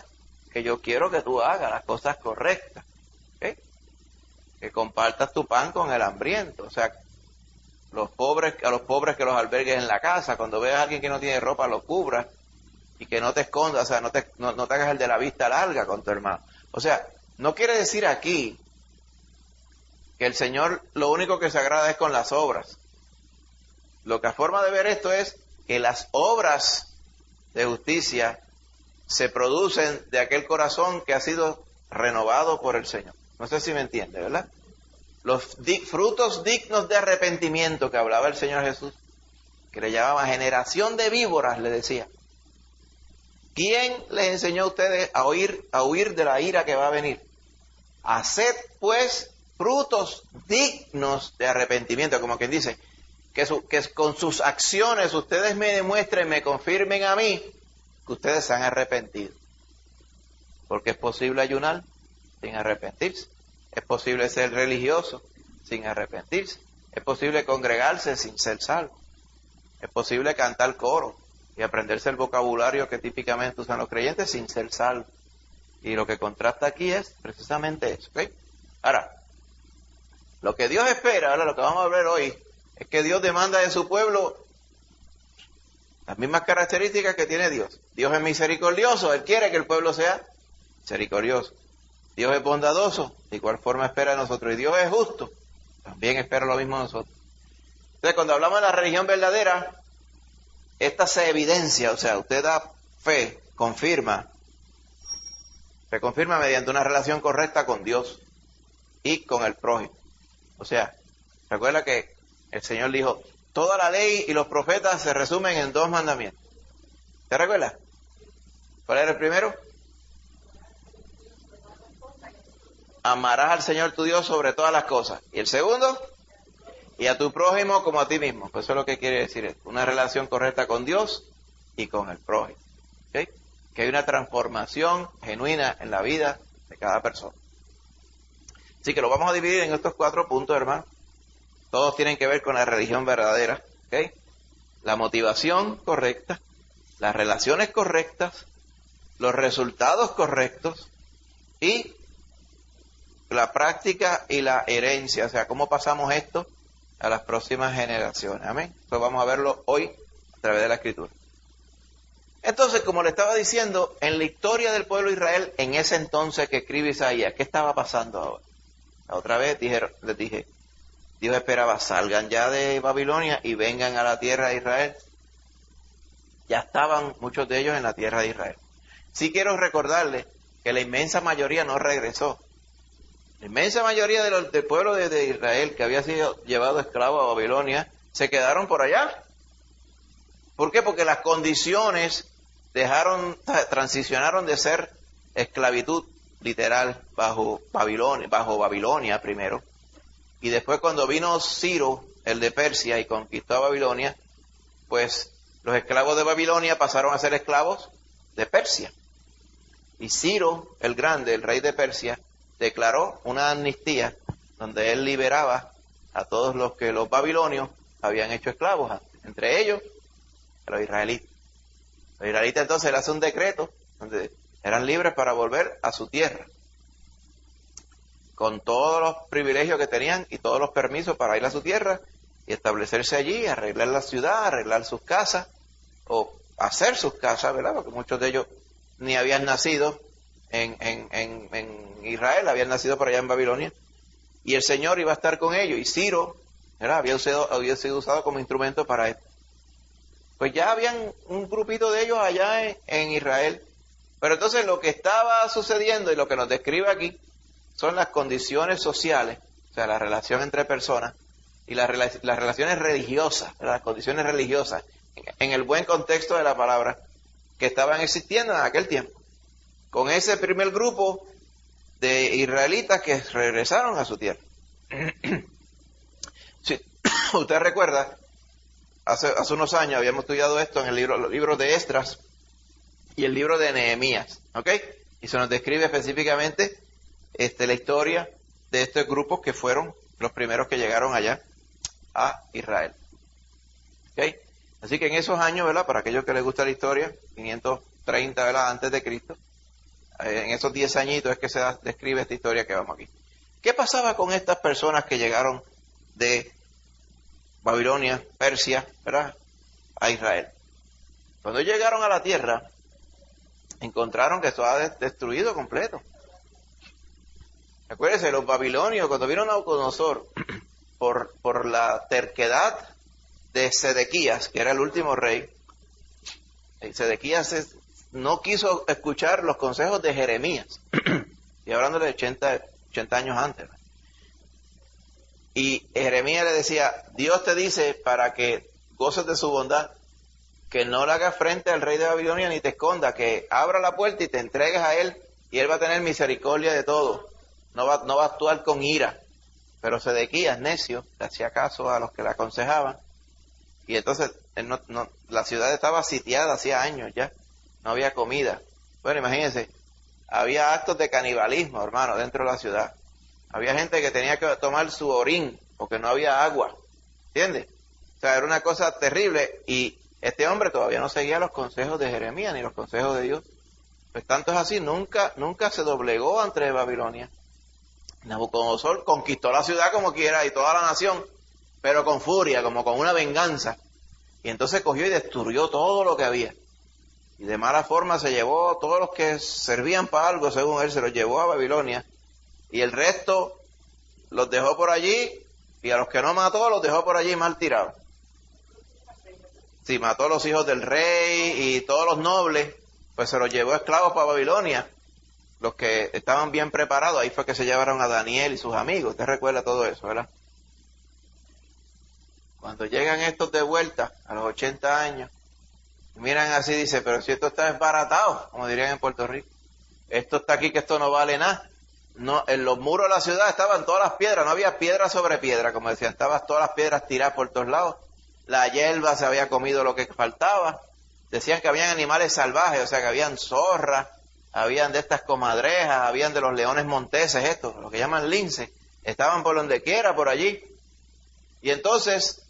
que yo quiero que tú hagas las cosas correctas. ¿Okay? Que compartas tu pan con el hambriento. O sea, a los pobres que los albergues en la casa. Cuando veas a alguien que no tiene ropa, lo cubras. Y que no te escondas, o sea, no te hagas el de la vista larga con tu hermano. O sea, no quiere decir aquí que el Señor lo único que se agrada es con las obras. Lo que a forma de ver esto es que las obras de justicia se producen de aquel corazón que ha sido renovado por el Señor. No sé si me entiende, ¿verdad? Los frutos dignos de arrepentimiento que hablaba el Señor Jesús, que le llamaba generación de víboras, le decía. ¿Quién les enseñó a ustedes a huir de la ira que va a venir? Haced pues frutos dignos de arrepentimiento, como quien dice, que con sus acciones ustedes me demuestren, me confirmen a mí que ustedes se han arrepentido. Porque es posible ayunar sin arrepentirse, es posible ser religioso sin arrepentirse, es posible congregarse sin ser salvo, es posible cantar coro y aprenderse el vocabulario que típicamente usan los creyentes sin ser salvo. Y lo que contrasta aquí es precisamente eso. ¿Okay? Ahora, lo que Dios espera, ahora lo que vamos a ver hoy, es que Dios demanda de su pueblo las mismas características que tiene Dios. Dios es misericordioso, Él quiere que el pueblo sea misericordioso. Dios es bondadoso, de igual forma espera de nosotros. Y Dios es justo, también espera lo mismo de nosotros. Entonces, cuando hablamos de la religión verdadera, esta se evidencia, o sea, usted da fe, se confirma mediante una relación correcta con Dios y con el prójimo. O sea, recuerda que el Señor dijo, toda la ley y los profetas se resumen en 2 mandamientos. ¿Te recuerdas? ¿Cuál era el primero? Amarás al Señor tu Dios sobre todas las cosas. ¿Y el segundo? Y a tu prójimo como a ti mismo. Pues eso es lo que quiere decir esto. Una relación correcta con Dios y con el prójimo. ¿Okay? Que hay una transformación genuina en la vida de cada persona. Así que lo vamos a dividir en estos 4 puntos, hermano. Todos tienen que ver con la religión verdadera. ¿Okay? La motivación correcta, las relaciones correctas, los resultados correctos y la práctica y la herencia. O sea, cómo pasamos esto a las próximas generaciones. Amén. Pues vamos a verlo hoy a través de la Escritura. Entonces, como le estaba diciendo, en la historia del pueblo de Israel, en ese entonces que escribe Isaías, ¿qué estaba pasando ahora? La otra vez les dije, Dios esperaba, salgan ya de Babilonia y vengan a la tierra de Israel. Ya estaban muchos de ellos en la tierra de Israel. Sí quiero recordarles que la inmensa mayoría no regresó. La inmensa mayoría del pueblo de Israel que había sido llevado esclavo a Babilonia se quedaron por allá. ¿Por qué? Porque las condiciones transicionaron de ser esclavitud literal bajo Babilonia primero, y después cuando vino Ciro, el de Persia, y conquistó a Babilonia, pues los esclavos de Babilonia pasaron a ser esclavos de Persia. Y Ciro, el grande, el rey de Persia, declaró una amnistía donde él liberaba a todos los que los babilonios habían hecho esclavos, entre ellos a los israelitas. Los israelitas entonces le hacen un decreto donde eran libres para volver a su tierra, con todos los privilegios que tenían y todos los permisos para ir a su tierra y establecerse allí, arreglar la ciudad, arreglar sus casas, o hacer sus casas, ¿verdad? Porque muchos de ellos ni habían nacido en Israel, habían nacido por allá en Babilonia, y el Señor iba a estar con ellos, y Ciro, ¿verdad? Había sido usado como instrumento para esto. Pues ya habían un grupito de ellos allá en Israel, pero entonces lo que estaba sucediendo y lo que nos describe aquí son las condiciones sociales, o sea, la relación entre personas y las relaciones religiosas, las condiciones religiosas, en el buen contexto de la palabra, que estaban existiendo en aquel tiempo, con ese primer grupo de israelitas que regresaron a su tierra. Si usted recuerda, hace unos años habíamos estudiado esto en los libros de Esdras y el libro de Nehemías, ¿ok? Y se nos describe específicamente la historia de estos grupos que fueron los primeros que llegaron allá a Israel. ¿Ok? Así que en esos años, ¿verdad? Para aquellos que les gusta la historia, 530, ¿verdad? Antes de Cristo, En esos 10 añitos es que se describe esta historia que vamos aquí. ¿Qué pasaba con estas personas que llegaron de Babilonia, Persia, ¿verdad?, a Israel? Cuando llegaron a la tierra, encontraron que estaba destruido completo. Acuérdense, los babilonios, cuando vieron a Nabucodonosor, por la terquedad de Sedequías, que era el último rey, Sedequías no quiso escuchar los consejos de Jeremías, y hablando de 80 años antes. Y Jeremías le decía, Dios te dice para que goces de su bondad, que no le hagas frente al rey de Babilonia ni te esconda, que abra la puerta y te entregues a él, y él va a tener misericordia de todo. No va a actuar con ira. Pero Sedequías, necio, le hacía caso a los que le aconsejaban, y entonces la ciudad estaba sitiada hacía años ya, no había comida. Bueno, imagínense, había actos de canibalismo, hermano, dentro de la ciudad. Había gente que tenía que tomar su orín porque no había agua, ¿entiendes? O sea, era una cosa terrible, y este hombre todavía no seguía los consejos de Jeremías ni los consejos de Dios. Pues tanto es así, nunca se doblegó ante Babilonia. Nabucodonosor conquistó la ciudad como quiera y toda la nación, pero con furia, como con una venganza. Y entonces cogió y destruyó todo lo que había. Y de mala forma se llevó todos los que servían para algo, según él, se los llevó a Babilonia. Y el resto los dejó por allí, y a los que no mató los dejó por allí mal tirados. Sí, mató a los hijos del rey y todos los nobles, pues se los llevó esclavos para Babilonia. Los que estaban bien preparados, ahí fue que se llevaron a Daniel y sus amigos. Usted recuerda todo eso, ¿verdad? Cuando llegan estos de vuelta a los 80 años, miran así, dice, pero si esto está desbaratado, como dirían en Puerto Rico. Esto está aquí, que esto no vale nada. No, en los muros de la ciudad estaban todas las piedras, no había piedra sobre piedra, como decían, estaban todas las piedras tiradas por todos lados. La hierba se había comido lo que faltaba. Decían que habían animales salvajes, o sea, que habían zorras, habían de estas comadrejas, habían de los leones monteses, estos, lo que llaman linces, estaban por donde quiera, por allí. Y entonces,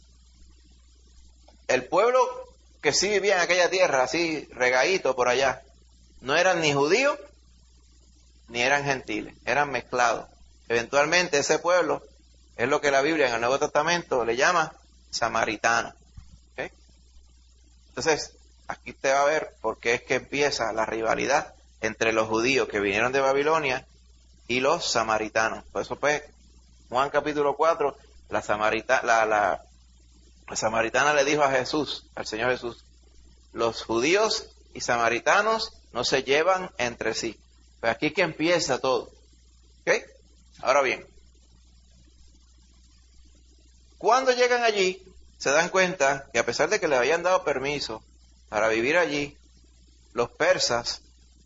el pueblo que sí vivía en aquella tierra, así regadito por allá, no eran ni judíos, ni eran gentiles, eran mezclados. Eventualmente ese pueblo es lo que la Biblia en el Nuevo Testamento le llama samaritano. ¿Okay? Entonces, aquí usted va a ver por qué es que empieza la rivalidad entre los judíos que vinieron de Babilonia y los samaritanos. Por eso pues, Juan capítulo 4, la samaritana le dijo a Jesús, al Señor Jesús, los judíos y samaritanos no se llevan entre sí. Pues aquí es que empieza todo. ¿Ok? Ahora bien, cuando llegan allí, se dan cuenta que a pesar de que le habían dado permiso para vivir allí, los persas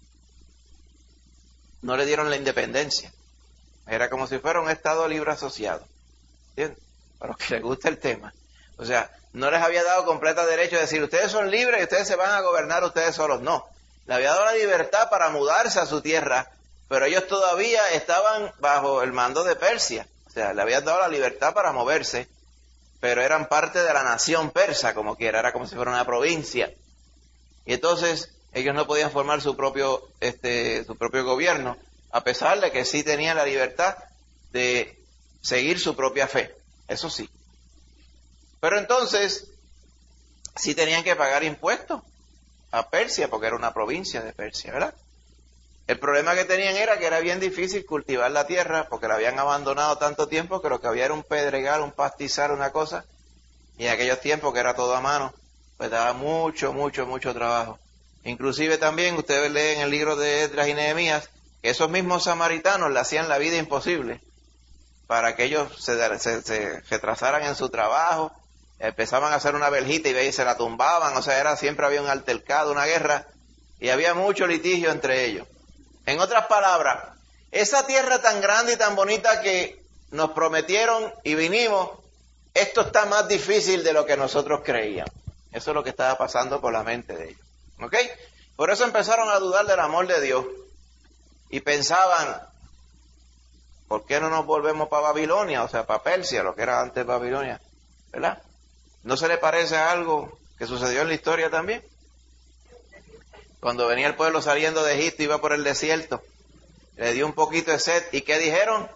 no le dieron la independencia. Era como si fuera un estado libre asociado. ¿Entiendes? Para los que les gusta el tema. O sea, no les había dado completa derecho a decir, ustedes son libres y ustedes se van a gobernar ustedes solos. No. Le había dado la libertad para mudarse a su tierra, pero ellos todavía estaban bajo el mando de Persia. O sea, le habían dado la libertad para moverse, pero eran parte de la nación persa, como quiera. Era como si fuera una provincia. Y entonces ellos no podían formar su propio gobierno, a pesar de que sí tenían la libertad de seguir su propia fe. Eso sí. Pero entonces sí tenían que pagar impuestos a Persia, porque era una provincia de Persia, ¿verdad? El problema que tenían era que era bien difícil cultivar la tierra, porque la habían abandonado tanto tiempo que lo que había era un pedregal, un pastizal, una cosa, y en aquellos tiempos que era todo a mano, pues daba mucho trabajo. Inclusive también ustedes leen en el libro de Esdras y Nehemías que esos mismos samaritanos le hacían la vida imposible para que ellos se retrasaran en su trabajo, empezaban a hacer una verjita y se la tumbaban, o sea, siempre había un altercado, una guerra, y había mucho litigio entre ellos. En otras palabras, esa tierra tan grande y tan bonita que nos prometieron y vinimos, esto está más difícil de lo que nosotros creíamos. Eso es lo que estaba pasando por la mente de ellos. ¿Ok? Por eso empezaron a dudar del amor de Dios y pensaban, ¿por qué no nos volvemos para Babilonia? O sea, para Persia, lo que era antes Babilonia, ¿verdad? ¿No se le parece a algo que sucedió en la historia también? cuando venía el pueblo saliendo de Egipto, iba por el desierto, le dio un poquito de sed, ¿y qué dijeron?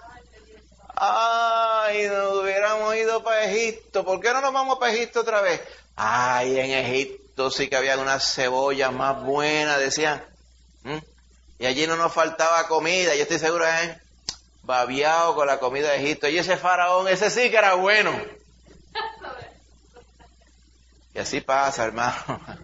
Ay, nos hubiéramos ido para Egipto, ¿por qué no nos vamos para Egipto otra vez? Ay, en Egipto sí que había unas cebollas más buenas, decían. Y allí no nos faltaba comida, yo estoy seguro babiado con la comida de Egipto. Y ese faraón, ese sí que era bueno. Y así pasa, hermano.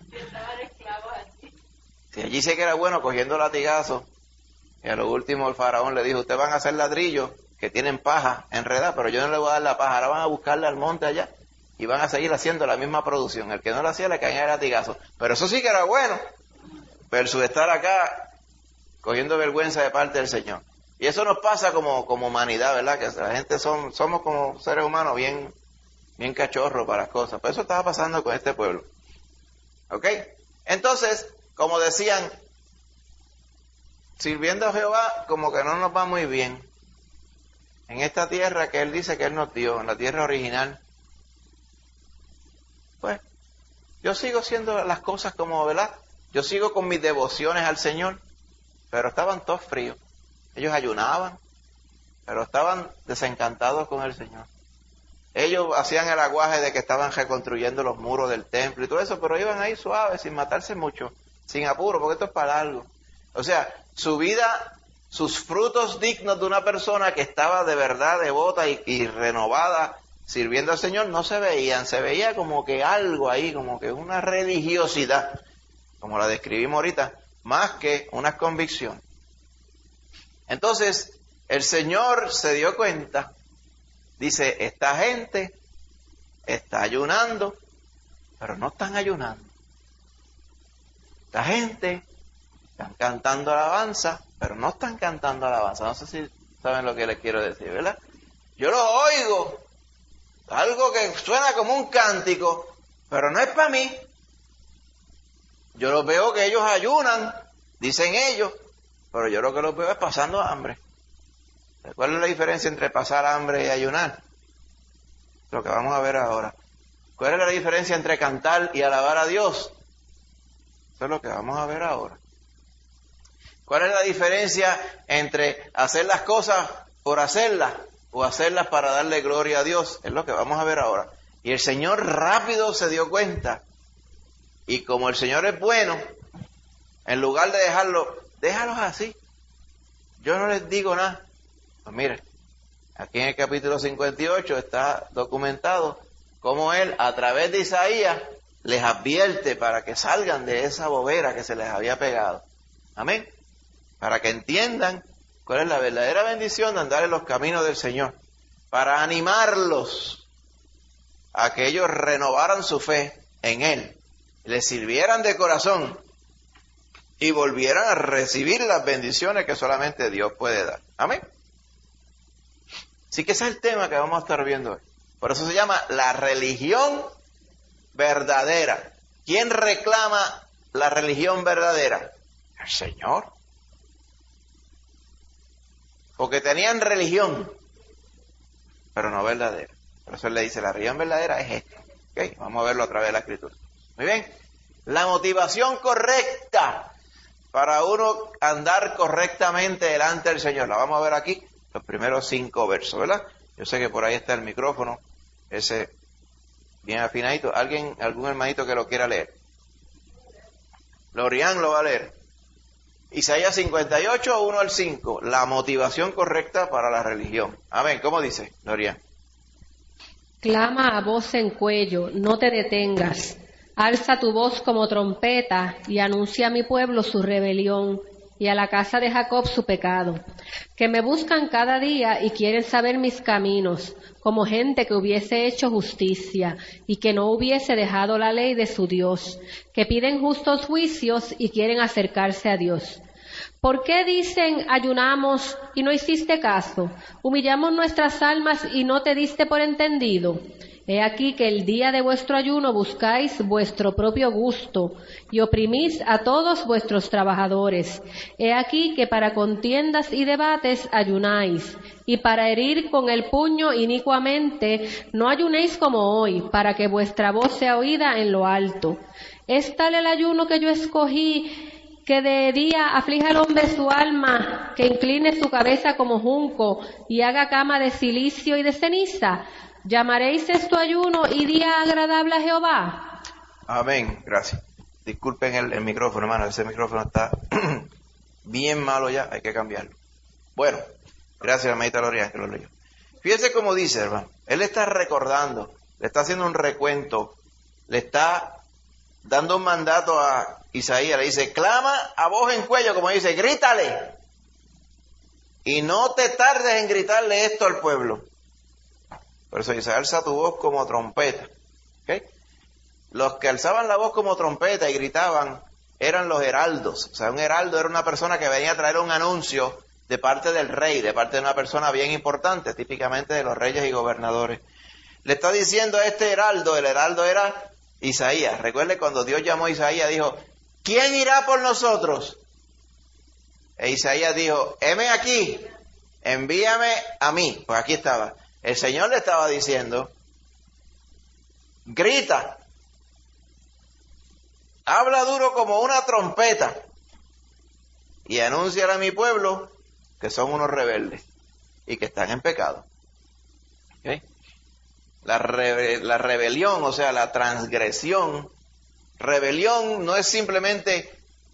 Si allí sí que era bueno cogiendo latigazos. Y a lo último el faraón le dijo, ustedes van a hacer ladrillos que tienen paja enredada, pero yo no le voy a dar la paja, ahora van a buscarle al monte allá. Y van a seguir haciendo la misma producción. El que no lo hacía le caía el latigazo. Pero eso sí que era bueno. Versus estar acá cogiendo vergüenza de parte del Señor. Y eso nos pasa como humanidad, ¿verdad? Que la gente somos como seres humanos bien cachorros para las cosas. Pero eso estaba pasando con este pueblo. ¿Ok? Entonces, como decían, sirviendo a Jehová como que no nos va muy bien. En esta tierra que Él dice que Él nos dio, en la tierra original. Pues, yo sigo haciendo las cosas como, ¿verdad? Yo sigo con mis devociones al Señor, pero estaban todos fríos. Ellos ayunaban, pero estaban desencantados con el Señor. Ellos hacían el aguaje de que estaban reconstruyendo los muros del templo y todo eso, pero iban ahí suaves, sin matarse mucho, sin apuro, porque esto es para algo. O sea, su vida, sus frutos dignos de una persona que estaba de verdad devota y renovada, sirviendo al Señor, no se veían, se veía como que algo ahí, como que una religiosidad, como la describimos ahorita, más que una convicción. Entonces, el Señor se dio cuenta, dice, esta gente está ayunando, pero no están ayunando. Esta gente están cantando alabanza, pero no están cantando alabanza. No sé si saben lo que les quiero decir, ¿verdad? Yo lo oigo, algo que suena como un cántico, pero no es para mí. Yo los veo que ellos ayunan, dicen ellos, pero yo lo que los veo es pasando hambre. ¿Cuál es la diferencia entre pasar hambre y ayunar? Lo que vamos a ver ahora. ¿Cuál es la diferencia entre cantar y alabar a Dios? Eso es lo que vamos a ver ahora. ¿Cuál es la diferencia entre hacer las cosas por hacerlas o hacerlas para darle gloria a Dios? Es lo que vamos a ver ahora. Y el Señor rápido se dio cuenta. Y como el Señor es bueno, en lugar de déjalos así. Yo no les digo nada. Pues mire, aquí en el capítulo 58 está documentado cómo Él, a través de Isaías, les advierte para que salgan de esa bobera que se les había pegado. Amén. Para que entiendan cuál es la verdadera bendición de andar en los caminos del Señor. Para animarlos a que ellos renovaran su fe en Él. Le sirvieran de corazón y volvieran a recibir las bendiciones que solamente Dios puede dar. Amén. Así que ese es el tema que vamos a estar viendo hoy. Por eso se llama la religión verdadera. ¿Quién reclama la religión verdadera? El Señor. Porque tenían religión, pero no verdadera. Por eso Él le dice, la religión verdadera es esta. ¿Okay? Vamos a verlo a través de la Escritura. Muy bien. La motivación correcta para uno andar correctamente delante del Señor. La vamos a ver aquí, los primeros 5 versos, ¿verdad? Yo sé que por ahí está el micrófono, ese bien afinadito. ¿Algún hermanito que lo quiera leer? Lorian lo va a leer. Isaías 58, 1 al 5. La motivación correcta para la religión. Amén. ¿Cómo dice, Lorian? Clama a voz en cuello, no te detengas. Alza tu voz como trompeta y anuncia a mi pueblo su rebelión y a la casa de Jacob su pecado. Que me buscan cada día y quieren saber mis caminos, como gente que hubiese hecho justicia y que no hubiese dejado la ley de su Dios, que piden justos juicios y quieren acercarse a Dios. ¿Por qué dicen ayunamos y no hiciste caso? Humillamos nuestras almas y no te diste por entendido. He aquí que el día de vuestro ayuno buscáis vuestro propio gusto y oprimís a todos vuestros trabajadores. He aquí que para contiendas y debates ayunáis, y para herir con el puño inicuamente no ayunéis como hoy, para que vuestra voz sea oída en lo alto. ¿Es tal el ayuno que yo escogí que de día aflige al hombre su alma, que incline su cabeza como junco y haga cama de silicio y de ceniza? ¿Llamaréis esto ayuno y día agradable a Jehová? Amén, gracias. Disculpen el micrófono, hermano, ese micrófono está bien malo ya, hay que cambiarlo. Bueno, gracias, hermanita Lorian, que lo leyó. Fíjense cómo dice, hermano, él está recordando, le está haciendo un recuento, le está dando un mandato a Isaías, le dice, clama a voz en cuello, como dice, grítale, y no te tardes en gritarle esto al pueblo. Por eso dice, alza tu voz como trompeta. ¿Okay? Los que alzaban la voz como trompeta y gritaban eran los heraldos. O sea, un heraldo era una persona que venía a traer un anuncio de parte del rey, de parte de una persona bien importante, típicamente de los reyes y gobernadores. Le está diciendo a este heraldo, el heraldo era Isaías. Recuerde cuando Dios llamó a Isaías, dijo, ¿quién irá por nosotros? E Isaías dijo, heme aquí, envíame a mí. Pues aquí estaba. El Señor le estaba diciendo, grita, habla duro como una trompeta y anuncia a mi pueblo que son unos rebeldes y que están en pecado. ¿Okay? La rebelión, o sea, la transgresión. Rebelión no es simplemente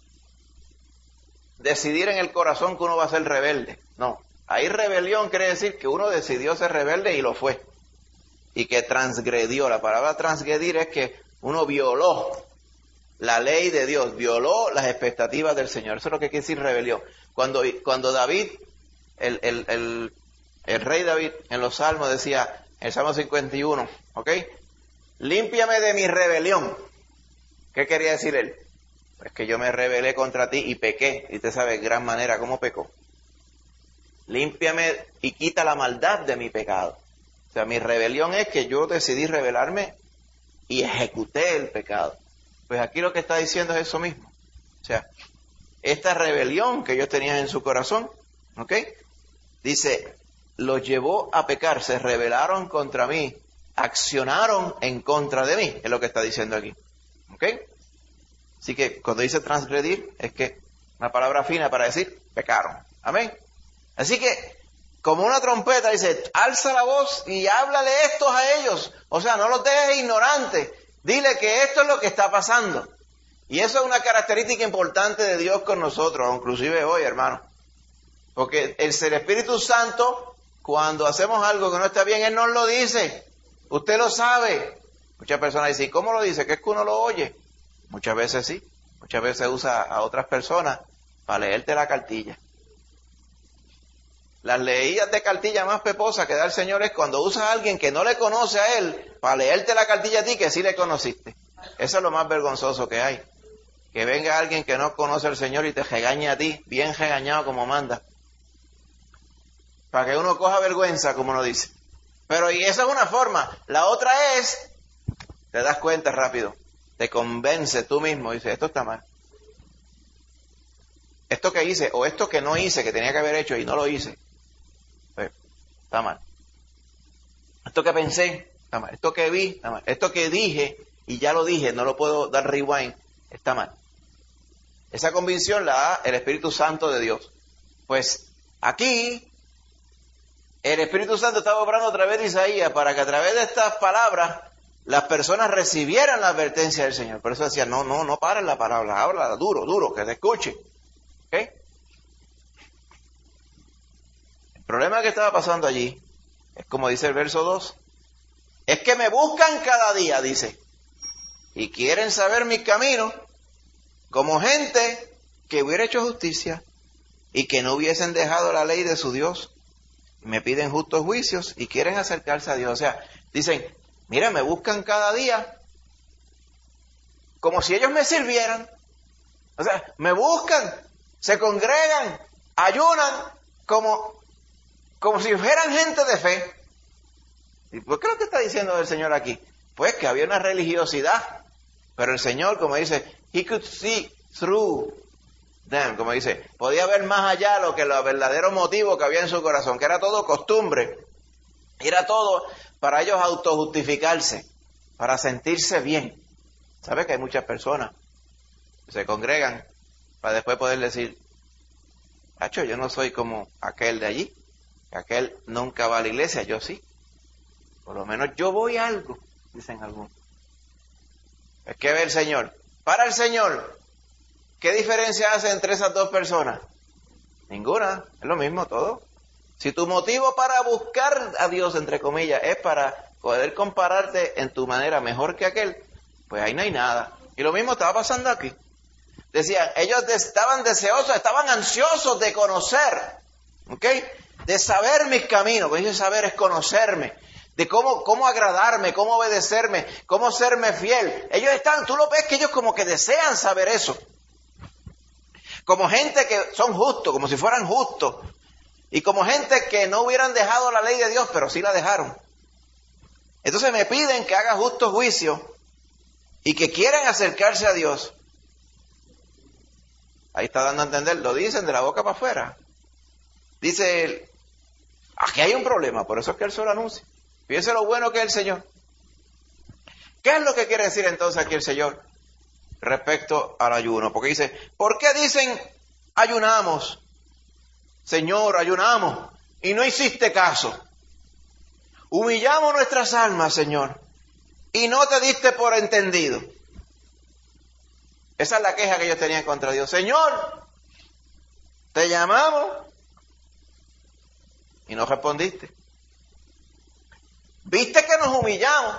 decidir en el corazón que uno va a ser rebelde. No, ahí rebelión quiere decir que uno decidió ser rebelde y lo fue. Y que transgredió. La palabra transgredir es que uno violó la ley de Dios, violó las expectativas del Señor. Eso es lo que quiere decir rebelión. Cuando David, el rey David, en los Salmos decía, en el Salmo 51, ¿ok? Límpiame de mi rebelión. ¿Qué quería decir él? Pues que yo me rebelé contra ti y pequé. Y usted sabe, gran manera, ¿cómo pecó? Límpiame y quita la maldad de mi pecado. O sea, mi rebelión es que yo decidí rebelarme y ejecuté el pecado. Pues aquí lo que está diciendo es eso mismo. O sea, esta rebelión que ellos tenían en su corazón, ¿ok? Dice, los llevó a pecar, se rebelaron contra mí, accionaron en contra de mí, es lo que está diciendo aquí. ¿Ok? Así que cuando dice transgredir, es que una palabra fina para decir, pecaron. Amén. Así que, como una trompeta, dice, alza la voz y háblale estos a ellos. O sea, no los dejes ignorantes. Dile que esto es lo que está pasando. Y eso es una característica importante de Dios con nosotros, inclusive hoy, hermano. Porque el Espíritu Santo, cuando hacemos algo que no está bien, Él nos lo dice. Usted lo sabe. Muchas personas dicen, ¿cómo lo dice? ¿Que es que uno lo oye? Muchas veces sí. Muchas veces usa a otras personas para leerte la cartilla. Las leídas de cartilla más peposas que da el Señor es cuando usa a alguien que no le conoce a Él para leerte la cartilla a ti que sí le conociste. Eso es lo más vergonzoso que hay. Que venga alguien que no conoce al Señor y te regañe a ti, bien regañado como manda. Para que uno coja vergüenza, como uno dice. Pero y esa es una forma. La otra es, te das cuenta rápido, te convence tú mismo, dices, esto está mal. Esto que hice, o esto que no hice, que tenía que haber hecho y no lo hice, pues, está mal. Esto que pensé, está mal. Esto que vi, está mal. Esto que dije, y ya lo dije, no lo puedo dar rewind, está mal. Esa convicción la da el Espíritu Santo de Dios. Pues aquí el Espíritu Santo estaba obrando a través de Isaías para que a través de estas palabras las personas recibieran la advertencia del Señor. Por eso decía, no paren la palabra, habla duro, que se escuche. ¿Okay? El problema que estaba pasando allí es como dice el verso 2, es que me buscan cada día, dice, y quieren saber mis caminos, como gente que hubiera hecho justicia y que no hubiesen dejado la ley de su Dios. Me piden justos juicios y quieren acercarse a Dios. O sea, dicen, mira, me buscan cada día como si ellos me sirvieran. O sea, me buscan, se congregan, ayunan como si fueran gente de fe. ¿Y por qué lo que está diciendo el Señor aquí? Pues que había una religiosidad. Pero el Señor, como dice, He could see through them, como dice, podía ver más allá lo que el verdadero motivo que había en su corazón, que era todo costumbre, era todo para ellos autojustificarse, para sentirse bien. ¿Sabe que hay muchas personas que se congregan para después poder decir, Hacho, yo no soy como aquel de allí, que aquel nunca va a la iglesia, yo sí. Por lo menos yo voy a algo, dicen algunos. Es que ve el Señor. Para el Señor, ¿qué diferencia hace entre esas dos personas? Ninguna, es lo mismo todo. Si tu motivo para buscar a Dios, entre comillas, es para poder compararte en tu manera mejor que aquel, pues ahí no hay nada. Y lo mismo estaba pasando aquí. Decían, ellos estaban deseosos, estaban ansiosos de conocer, ¿ok? De saber mis caminos. Cuando dice saber es conocerme, de cómo agradarme, cómo obedecerme, cómo serme fiel. Ellos están, tú lo ves que ellos como que desean saber eso. Como gente que son justos, como si fueran justos. Y como gente que no hubieran dejado la ley de Dios, pero sí la dejaron. Entonces me piden que haga justo juicio y que quieren acercarse a Dios. Ahí está dando a entender, lo dicen de la boca para afuera. Dice él, aquí hay un problema, por eso es que él solo anuncia. Fíjense lo bueno que es el Señor. ¿Qué es lo que quiere decir entonces aquí el Señor respecto al ayuno? Porque dice, ¿por qué dicen ayunamos? Señor, ayunamos y no hiciste caso. Humillamos nuestras almas, Señor, y no te diste por entendido. Esa es la queja que ellos tenían contra Dios. Señor, te llamamos y no respondiste. Viste que nos humillamos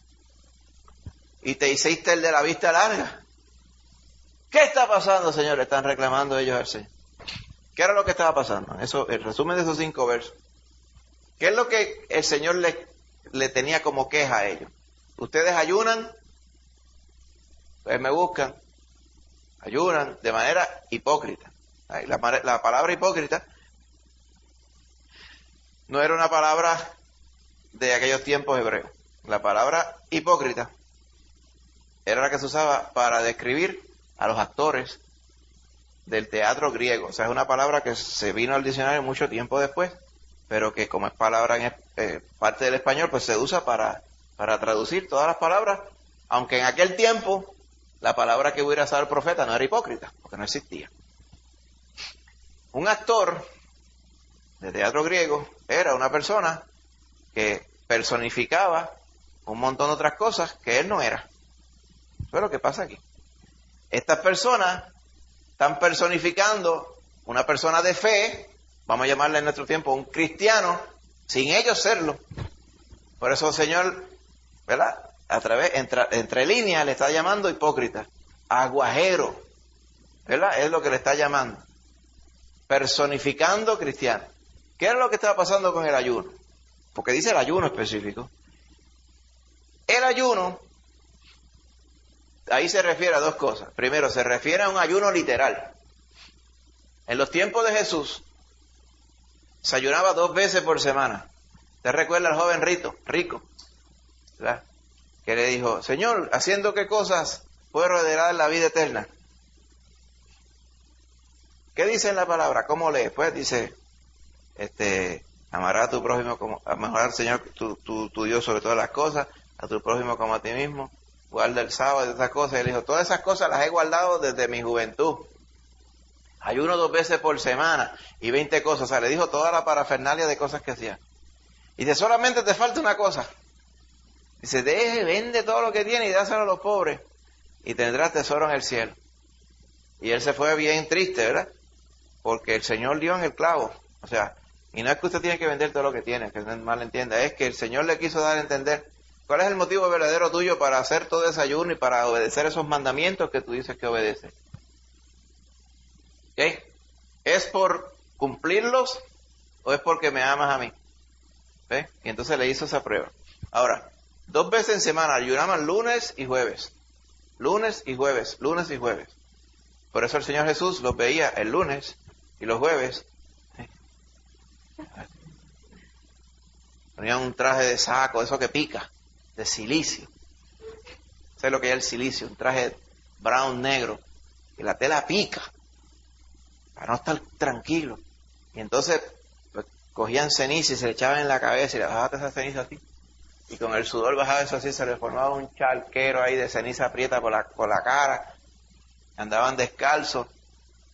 y te hiciste el de la vista larga. ¿Qué está pasando, Señor? Están reclamando ellos al Señor. ¿Qué era lo que estaba pasando? Eso, el resumen de esos 5 versos. ¿Qué es lo que el Señor le tenía como queja a ellos? Ustedes ayunan, pues me buscan, ayunan de manera hipócrita. La palabra hipócrita no era una palabra de aquellos tiempos hebreos. La palabra hipócrita era la que se usaba para describir a los actores del teatro griego. O sea, es una palabra que se vino al diccionario mucho tiempo después, pero que como es palabra en parte del español, pues se usa para traducir todas las palabras, aunque en aquel tiempo la palabra que hubiera usado el profeta no era hipócrita, porque no existía. Un actor de teatro griego era una persona que personificaba un montón de otras cosas que él no era. Eso es lo que pasa aquí. Estas personas están personificando una persona de fe, vamos a llamarle en nuestro tiempo un cristiano, sin ellos serlo. Por eso el Señor, ¿verdad? A través, entre líneas, le está llamando hipócrita, aguajero, ¿verdad? Es lo que le está llamando. Personificando cristiano. ¿Qué es lo que estaba pasando con el ayuno? Porque dice el ayuno específico. El ayuno, ahí se refiere a 2 cosas. Primero, se refiere a un ayuno literal. En los tiempos de Jesús, se ayunaba 2 veces por semana. ¿Te recuerda al joven rico? ¿Verdad? Que le dijo, Señor, ¿haciendo qué cosas puedo heredar la vida eterna? ¿Qué dice en la palabra? ¿Cómo lees? Pues dice, amarás a tu prójimo como, a mejorar al Señor tu Dios sobre todas las cosas, a tu prójimo como a ti mismo, guarda el sábado y esas cosas. Y él dijo, todas esas cosas las he guardado desde mi juventud. Ayuno 2 veces por semana y 20 cosas. O sea, le dijo toda la parafernalia de cosas que hacía. Y dice, solamente te falta una cosa. Dice, vende todo lo que tiene y dáselo a los pobres y tendrás tesoro en el cielo. Y él se fue bien triste, ¿verdad? Porque el Señor dio en el clavo. O sea, y no es que usted tiene que vender todo lo que tiene, que no mal entienda, es que el Señor le quiso dar a entender cuál es el motivo verdadero tuyo para hacer todo ese ayuno y para obedecer esos mandamientos que tú dices que obedeces. ¿Ok? ¿Es por cumplirlos o es porque me amas a mí? ¿Ve? Y entonces le hizo esa prueba. Ahora, 2 veces en semana ayunaban lunes y jueves. Lunes y jueves, lunes y jueves. Por eso el Señor Jesús los veía el lunes y los jueves. Ponían un traje de saco, eso que pica, de silicio. ¿Sabes lo que es el silicio? Un traje brown negro. Y la tela pica. Para no estar tranquilo. Y entonces pues, cogían ceniza y se le echaban en la cabeza y le bajaban esa ceniza así. Y con el sudor bajaba eso así, se le formaba un charquero ahí de ceniza aprieta por la cara. Andaban descalzos.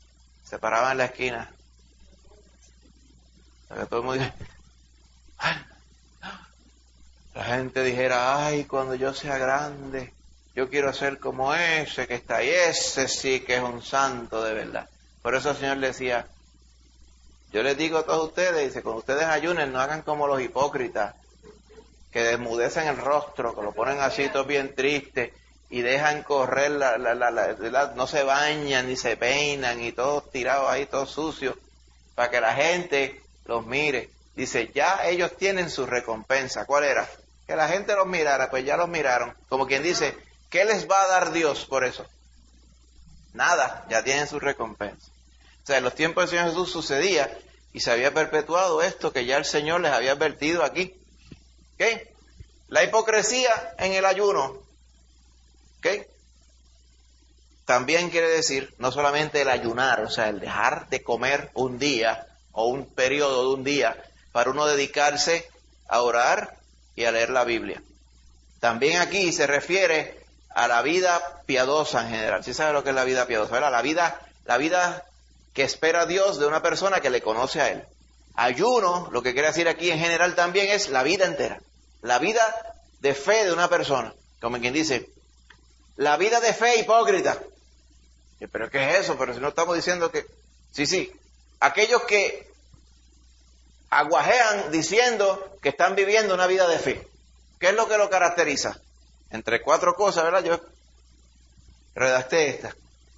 se paraba en la esquina. Para que todo el mundo dice, ¡ay! La gente dijera, ay, cuando yo sea grande, yo quiero ser como ese que está ahí. Ese sí que es un santo de verdad. Por eso el Señor le decía, yo les digo a todos ustedes, dice, cuando ustedes ayunen, no hagan como los hipócritas, que desmudecen el rostro, que lo ponen así todo bien triste, y dejan correr, no se bañan, ni se peinan, y todos tirados ahí, todos sucios, para que la gente los mire. Dice, ya ellos tienen su recompensa. ¿Cuál era? Que la gente los mirara. Pues ya los miraron. Como quien dice, ¿qué les va a dar Dios por eso? Nada, ya tienen su recompensa. O sea, en los tiempos del Señor Jesús sucedía y se había perpetuado esto que ya el Señor les había advertido aquí. ¿Ok? La hipocresía en el ayuno. ¿Ok? También quiere decir no solamente el ayunar, o sea, el dejar de comer un día o un periodo de un día para uno dedicarse a orar y a leer la Biblia. También aquí se refiere a la vida piadosa en general. ¿Sí sabe lo que es la vida piadosa? ¿Verdad? La vida que espera Dios de una persona que le conoce a Él. Ayuno, lo que quiere decir aquí en general también es la vida entera. La vida de fe de una persona. Como quien dice, la vida de fe hipócrita. ¿Pero qué es eso? Pero si no estamos diciendo que... Sí. Aquellos que aguajean diciendo que están viviendo una vida de fe. ¿Qué es lo que lo caracteriza? Entre 4 cosas, ¿verdad? Yo redacté esta.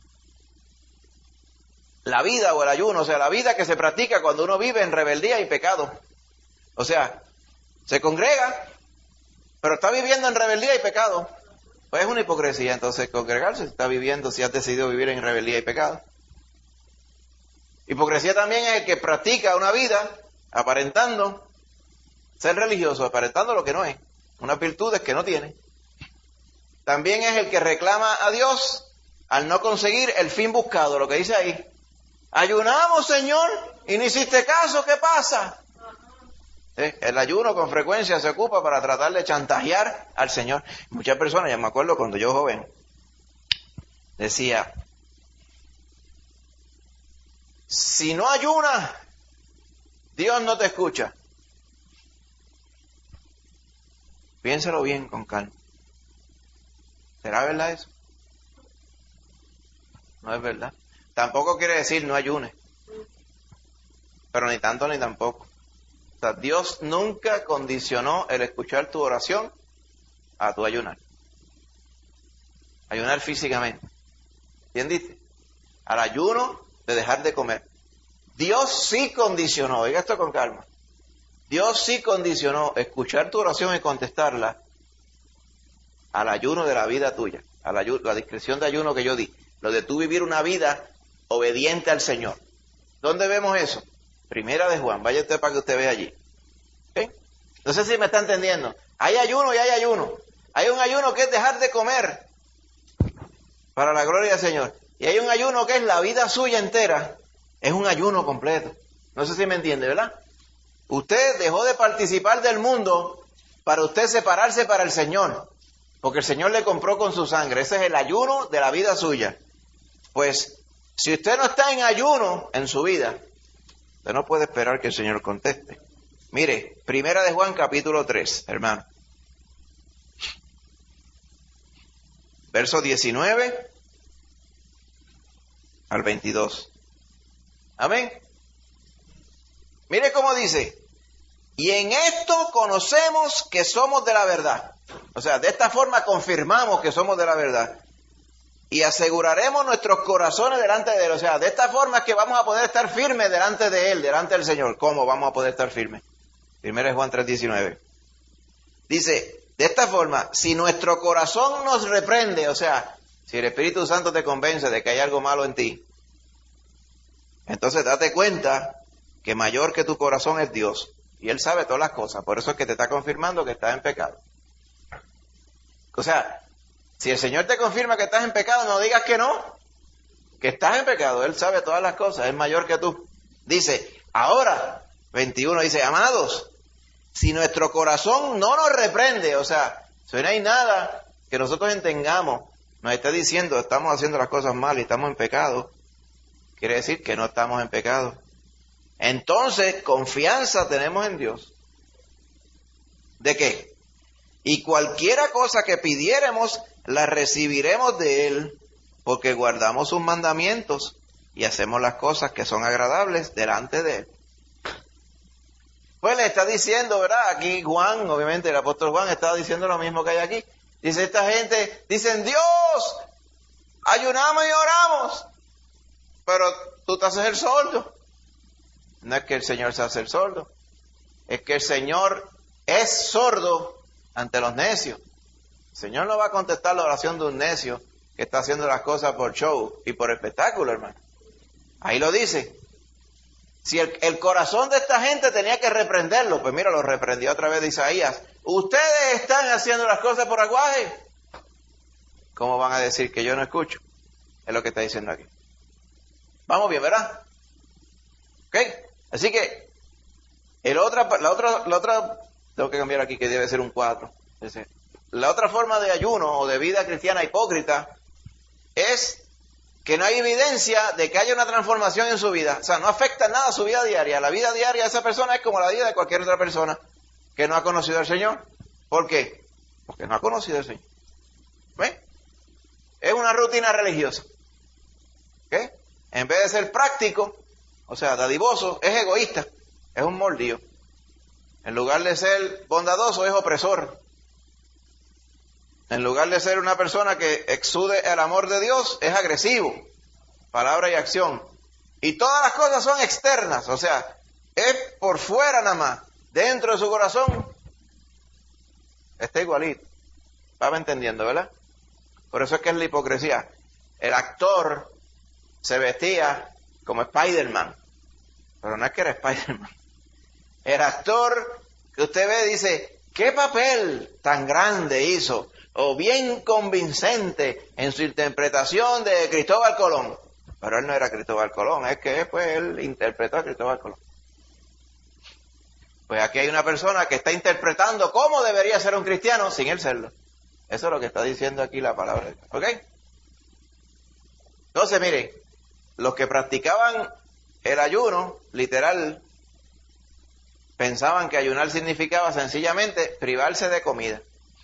La vida o el ayuno, o sea, la vida que se practica cuando uno vive en rebeldía y pecado. O sea, se congrega, pero está viviendo en rebeldía y pecado. Pues es una hipocresía, entonces, congregarse, está viviendo si has decidido vivir en rebeldía y pecado. Hipocresía también es el que practica una vida aparentando ser religioso, aparentando lo que no es, unas virtudes que no tiene. También es el que reclama a Dios al no conseguir el fin buscado, lo que dice ahí. Ayunamos, Señor, y no hiciste caso, ¿qué pasa? El ayuno con frecuencia se ocupa para tratar de chantajear al Señor. Muchas personas, ya me acuerdo cuando yo joven, decía, si no ayunas, Dios no te escucha. Piénsalo bien con calma. ¿Será verdad eso? No es verdad. Tampoco quiere decir no ayunes. Pero ni tanto ni tampoco. O sea, Dios nunca condicionó el escuchar tu oración a tu ayunar. Ayunar físicamente. ¿Entiendiste? Al ayuno de dejar de comer. Dios sí condicionó, oiga esto con calma. Dios sí condicionó escuchar tu oración y contestarla al ayuno de la vida tuya, a la discreción de ayuno que yo di, lo de tú vivir una vida obediente al Señor. ¿Dónde vemos eso? Primera de Juan, vaya usted para que usted vea allí. ¿Okay? No sé si me está entendiendo. Hay ayuno y hay ayuno. Hay un ayuno que es dejar de comer para la gloria del Señor. Y hay un ayuno que es la vida suya entera. Es un ayuno completo. No sé si me entiende, ¿verdad? Usted dejó de participar del mundo para usted separarse para el Señor. Porque el Señor le compró con su sangre. Ese es el ayuno de la vida suya. Pues, si usted no está en ayuno en su vida, usted no puede esperar que el Señor conteste. Mire, Primera de Juan capítulo 3, hermano. Verso 19 al 22. Amén. Mire cómo dice. Y en esto conocemos que somos de la verdad. O sea, de esta forma confirmamos que somos de la verdad. Y aseguraremos nuestros corazones delante de Él. O sea, de esta forma es que vamos a poder estar firmes delante de Él, delante del Señor. ¿Cómo vamos a poder estar firmes? 1 Juan 3:19. Dice, de esta forma, si nuestro corazón nos reprende, o sea, si el Espíritu Santo te convence de que hay algo malo en ti, entonces date cuenta que mayor que tu corazón es Dios. Y Él sabe todas las cosas. Por eso es que te está confirmando que estás en pecado. O sea, si el Señor te confirma que estás en pecado, no digas que no. Que estás en pecado. Él sabe todas las cosas. Es mayor que tú. Dice, ahora, 21, dice, amados, si nuestro corazón no nos reprende, o sea, si no hay nada que nosotros entendamos, nos esté diciendo, estamos haciendo las cosas mal y estamos en pecado, quiere decir que no estamos en pecado. Entonces, confianza tenemos en Dios. ¿De qué? Y cualquiera cosa que pidiéremos, la recibiremos de Él, porque guardamos sus mandamientos y hacemos las cosas que son agradables delante de Él. Pues le está diciendo, ¿verdad? Aquí Juan, obviamente el apóstol Juan está diciendo lo mismo que hay aquí. Dice, esta gente, dicen, Dios, ayunamos y oramos, pero tú te haces el sordo. No es que el Señor se hace el sordo, es que el Señor es sordo ante los necios. El Señor no va a contestar la oración de un necio que está haciendo las cosas por show y por espectáculo, hermano. Ahí lo dice. Si el corazón de esta gente tenía que reprenderlo, pues mira, lo reprendió a través de Isaías. Ustedes están haciendo las cosas por aguaje. ¿Cómo van a decir que yo no escucho? Es lo que está diciendo aquí. Vamos bien, ¿verdad? ¿Ok? Así que, la otra, tengo que cambiar aquí que debe ser un 4. La otra forma de ayuno o de vida cristiana hipócrita es que no hay evidencia de que haya una transformación en su vida. O sea, no afecta nada a su vida diaria. La vida diaria de esa persona es como la vida de cualquier otra persona que no ha conocido al Señor. ¿Por qué? Porque no ha conocido al Señor. ¿Ven? Es una rutina religiosa. ¿Ok? En vez de ser práctico, o sea, dadivoso, es egoísta. Es un mordido. En lugar de ser bondadoso, es opresor. En lugar de ser una persona que exude el amor de Dios, es agresivo. Palabra y acción. Y todas las cosas son externas, o sea, es por fuera nada más. Dentro de su corazón está igualito. Estaba entendiendo, ¿verdad? Por eso es que es la hipocresía. El actor se vestía como Spider-Man, pero no es que era Spider-Man. El actor que usted ve dice, ¿qué papel tan grande hizo? O bien convincente en su interpretación de Cristóbal Colón. Pero él no era Cristóbal Colón, es que pues él interpretó a Cristóbal Colón. Pues aquí hay una persona que está interpretando cómo debería ser un cristiano sin él serlo. Eso es lo que está diciendo aquí la palabra de Dios. ¿Ok? Entonces, mire, los que practicaban el ayuno, literal, pensaban que ayunar significaba sencillamente privarse de comida.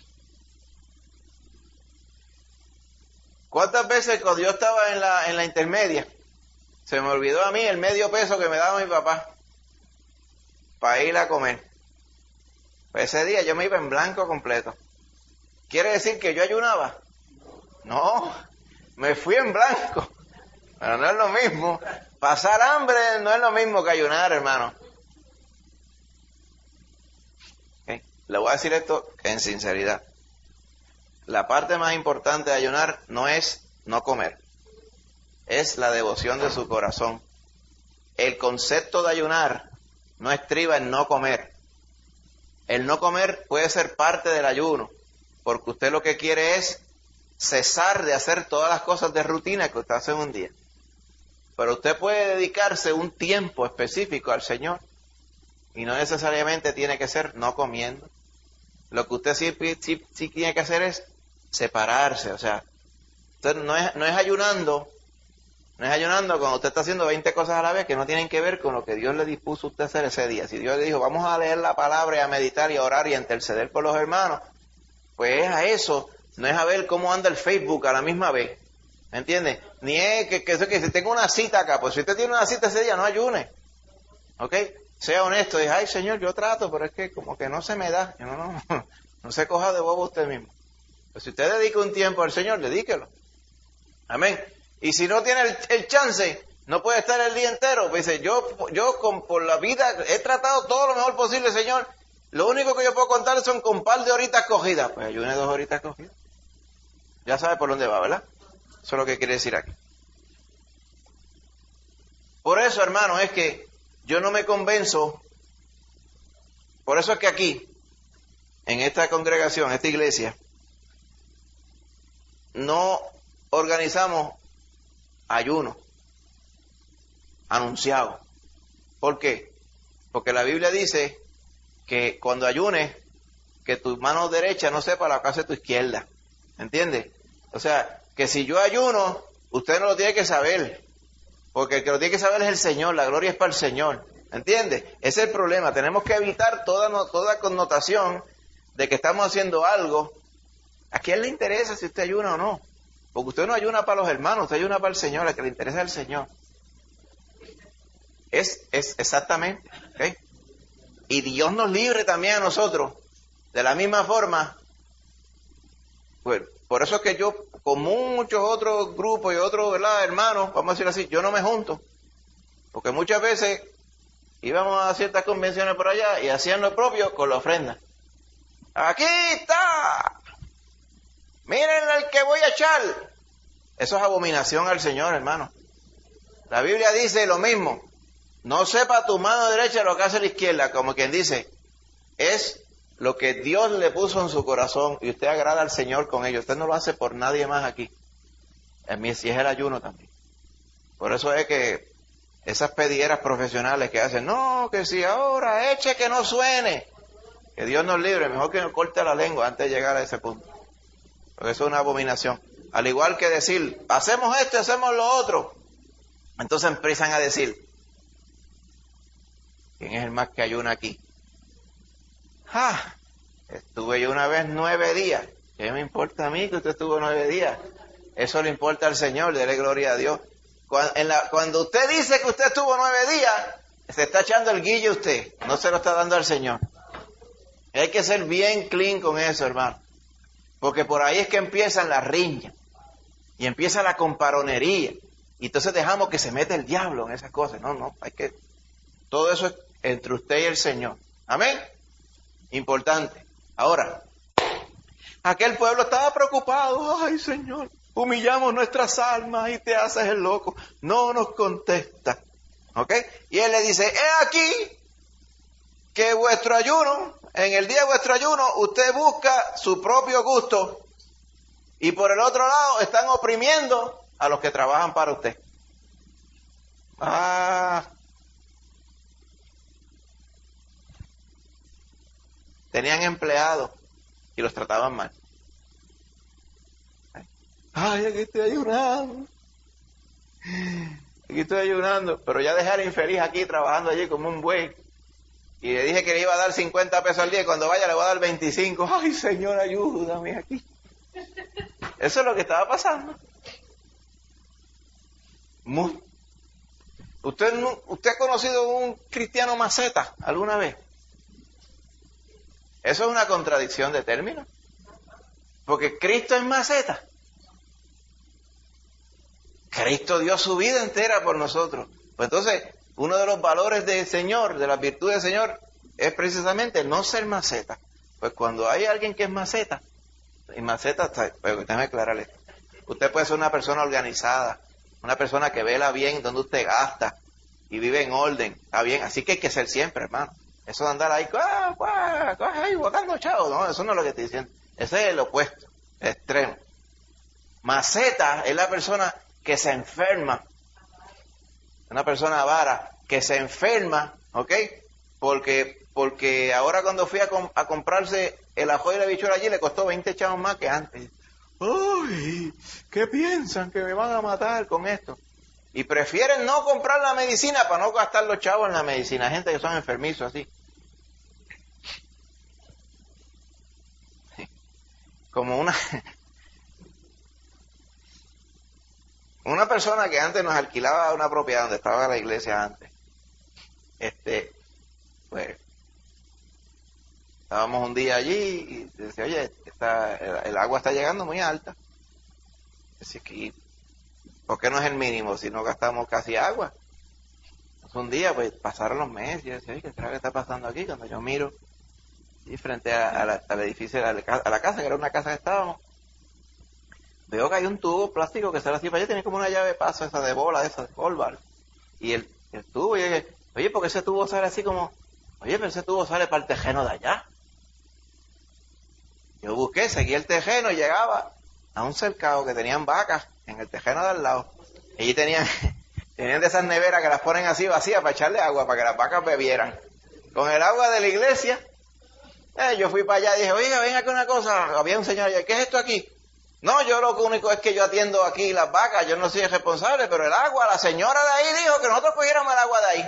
¿Cuántas veces cuando yo estaba en la intermedia, se me olvidó a mí el medio peso que me daba mi papá para ir a comer? Pues ese día yo me iba en blanco completo. ¿Quiere decir que yo ayunaba? No, me fui en blanco. Pero no es lo mismo. Pasar hambre no es lo mismo que ayunar, hermano. ¿Okay? Le voy a decir esto en sinceridad. La parte más importante de ayunar no es no comer, es la devoción de su corazón. El concepto de ayunar no estriba en no comer. El no comer puede ser parte del ayuno, porque usted lo que quiere es cesar de hacer todas las cosas de rutina que usted hace en un día. Pero usted puede dedicarse un tiempo específico al Señor y no necesariamente tiene que ser no comiendo. Lo que usted sí tiene que hacer es separarse, o sea, usted no es ayunando cuando usted está haciendo 20 cosas a la vez que no tienen que ver con lo que Dios le dispuso a usted hacer ese día. Si Dios le dijo, vamos a leer la palabra y a meditar y a orar y a interceder por los hermanos, pues es a eso, no es a ver cómo anda el Facebook a la misma vez, ¿me entiende? Ni es que si tengo una cita acá, pues si usted tiene una cita ese día, no ayune, ¿ok? Sea honesto, dice, ay Señor, yo trato, pero es que como que no se me da, no se coja de bobo usted mismo. Pues si usted dedica un tiempo al Señor, dedíquelo. Amén. Y si no tiene el chance, no puede estar el día entero. Pues dice, por la vida he tratado todo lo mejor posible, Señor. Lo único que yo puedo contar son con un par de horitas cogidas. Pues ayune 2 horitas cogidas. Ya sabe por dónde va, ¿verdad? Eso es lo que quiere decir aquí. Por eso, hermano, es que yo no me convenzo. Por eso es que aquí, en esta congregación, esta iglesia, no organizamos ayuno anunciado. ¿Por qué? Porque la Biblia dice que cuando ayunes, que tu mano derecha no sepa lo que hace tu izquierda. ¿Entiende? O sea, que si yo ayuno, usted no lo tiene que saber. Porque el que lo tiene que saber es el Señor, la gloria es para el Señor. ¿Entiende? Ese es el problema. Tenemos que evitar toda connotación de que estamos haciendo algo. ¿A quién le interesa si usted ayuna o no? Porque usted no ayuna para los hermanos, usted ayuna para el Señor, el que le interesa es el Señor. Es exactamente, ¿ok? Y Dios nos libre también a nosotros, de la misma forma. Pues, por eso es que yo, con muchos otros grupos y otros, ¿verdad?, hermanos, vamos a decir así, yo no me junto. Porque muchas veces íbamos a ciertas convenciones por allá y hacían lo propio con la ofrenda. ¡Aquí está! ¡Miren el que voy a echar! Eso es abominación al Señor, hermano. La Biblia dice lo mismo. No sepa tu mano derecha lo que hace la izquierda, como quien dice, es lo que Dios le puso en su corazón y usted agrada al Señor con ello. Usted no lo hace por nadie más aquí. Si es el ayuno también. Por eso es que esas pedilleras profesionales que hacen, no, que si ahora eche que no suene. Que Dios nos libre, mejor que nos corte la lengua antes de llegar a ese punto. Porque eso es una abominación. Al igual que decir, hacemos esto y hacemos lo otro. Entonces empiezan a decir, ¿quién es el más que ayuna aquí? Estuve yo una vez 9 días. ¿Qué me importa a mí que usted estuvo 9 días? Eso le importa al Señor, dele gloria a Dios. Cuando usted dice que usted estuvo 9 días, se está echando el guille usted, no se lo está dando al Señor. Hay que ser bien clean con eso, hermano. Porque por ahí es que empiezan las riñas. Y empieza la comparonería. Y entonces dejamos que se meta el diablo en esas cosas. No, hay que... Todo eso es entre usted y el Señor. Amén. Importante. Ahora, aquel pueblo estaba preocupado. Ay, Señor, humillamos nuestras almas y te haces el loco. No nos contesta. ¿Ok? Y él le dice, he aquí que vuestro ayuno, en el día de vuestro ayuno, usted busca su propio gusto. Y por el otro lado, están oprimiendo a los que trabajan para usted. Tenían empleados y los trataban mal. Ay, aquí estoy ayunando. Aquí estoy ayunando. Pero ya dejé al infeliz aquí trabajando allí como un buey. Y le dije que le iba a dar 50 pesos al día y cuando vaya le voy a dar 25. Ay, Señor, ayúdame aquí. Eso es lo que estaba pasando. ¿Usted ha conocido un cristiano maceta alguna vez? Eso es una contradicción de términos. Porque Cristo es maceta. Cristo dio su vida entera por nosotros. Pues entonces, uno de los valores del Señor, de las virtudes del Señor, es precisamente no ser maceta. Pues cuando hay alguien que es maceta, y maceta, pues déjame aclararle, usted puede ser una persona organizada, una persona que vela bien donde usted gasta y vive en orden, está bien, así que hay que ser siempre, hermano. Eso de andar ahí, botando chavos, no, eso no es lo que estoy diciendo. Ese es el opuesto, el extremo. Maceta es la persona que se enferma, una persona avara que se enferma, ¿ok? Porque ahora cuando fui a comprarse el ajo y la habichuela allí le costó 20 chavos más que antes. ¡Ay! ¿Qué piensan? Que me van a matar con esto. Y prefieren no comprar la medicina para no gastar los chavos en la medicina. Hay gente que son enfermizos así. Como una persona que antes nos alquilaba una propiedad donde estaba la iglesia antes. Pues estábamos un día allí y decía, oye, el agua está llegando muy alta. Así que, ¿por qué no es el mínimo si no gastamos casi agua? Entonces un día, pues pasaron los meses y yo decía, oye, ¿qué será que está pasando aquí? Cuando yo miro y frente al edificio, a la casa, que era una casa que estábamos, veo que hay un tubo plástico que sale así para allá, tiene como una llave de paso, esa de bola, esa de polvar. Y el tubo, y yo, oye, ¿por qué ese tubo sale así como? Oye, pero ese tubo sale para el tejeno de allá. Yo busqué, seguí el tejeno y llegaba a un cercado que tenían vacas en el tejeno de al lado. Y tenían de esas neveras que las ponen así vacías para echarle agua, para que las vacas bebieran. Con el agua de la iglesia, yo fui para allá y dije, oiga, ven acá una cosa. Había un señor allá, ¿qué es esto aquí? No, yo lo único es que yo atiendo aquí las vacas, yo no soy el responsable, pero el agua, la señora de ahí dijo que nosotros cogiéramos el agua de ahí.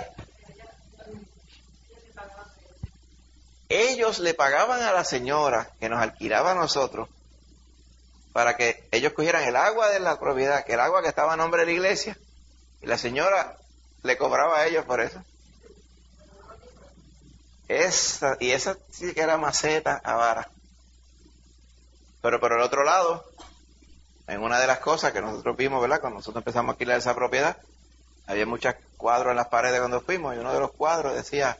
Ellos le pagaban a la señora que nos alquilaba a nosotros para que ellos cogieran el agua de la propiedad, que el agua que estaba a nombre de la iglesia, y la señora le cobraba a ellos por eso. Esa sí que era maceta a vara. Pero por el otro lado, en una de las cosas que nosotros vimos, ¿verdad? Cuando nosotros empezamos a alquilar esa propiedad, había muchos cuadros en las paredes cuando fuimos, y uno de los cuadros decía,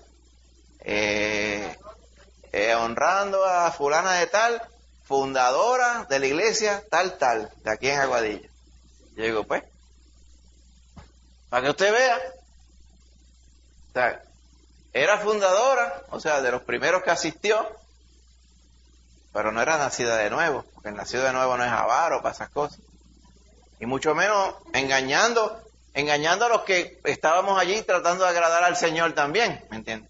honrando a fulana de tal, fundadora de la iglesia tal, de aquí en Aguadilla. Yo digo, pues, para que usted vea, o sea, era fundadora, o sea, de los primeros que asistió, pero no era nacida de nuevo, porque el nacido de nuevo no es avaro para esas cosas. Y mucho menos engañando a los que estábamos allí tratando de agradar al Señor también, ¿me entiendes?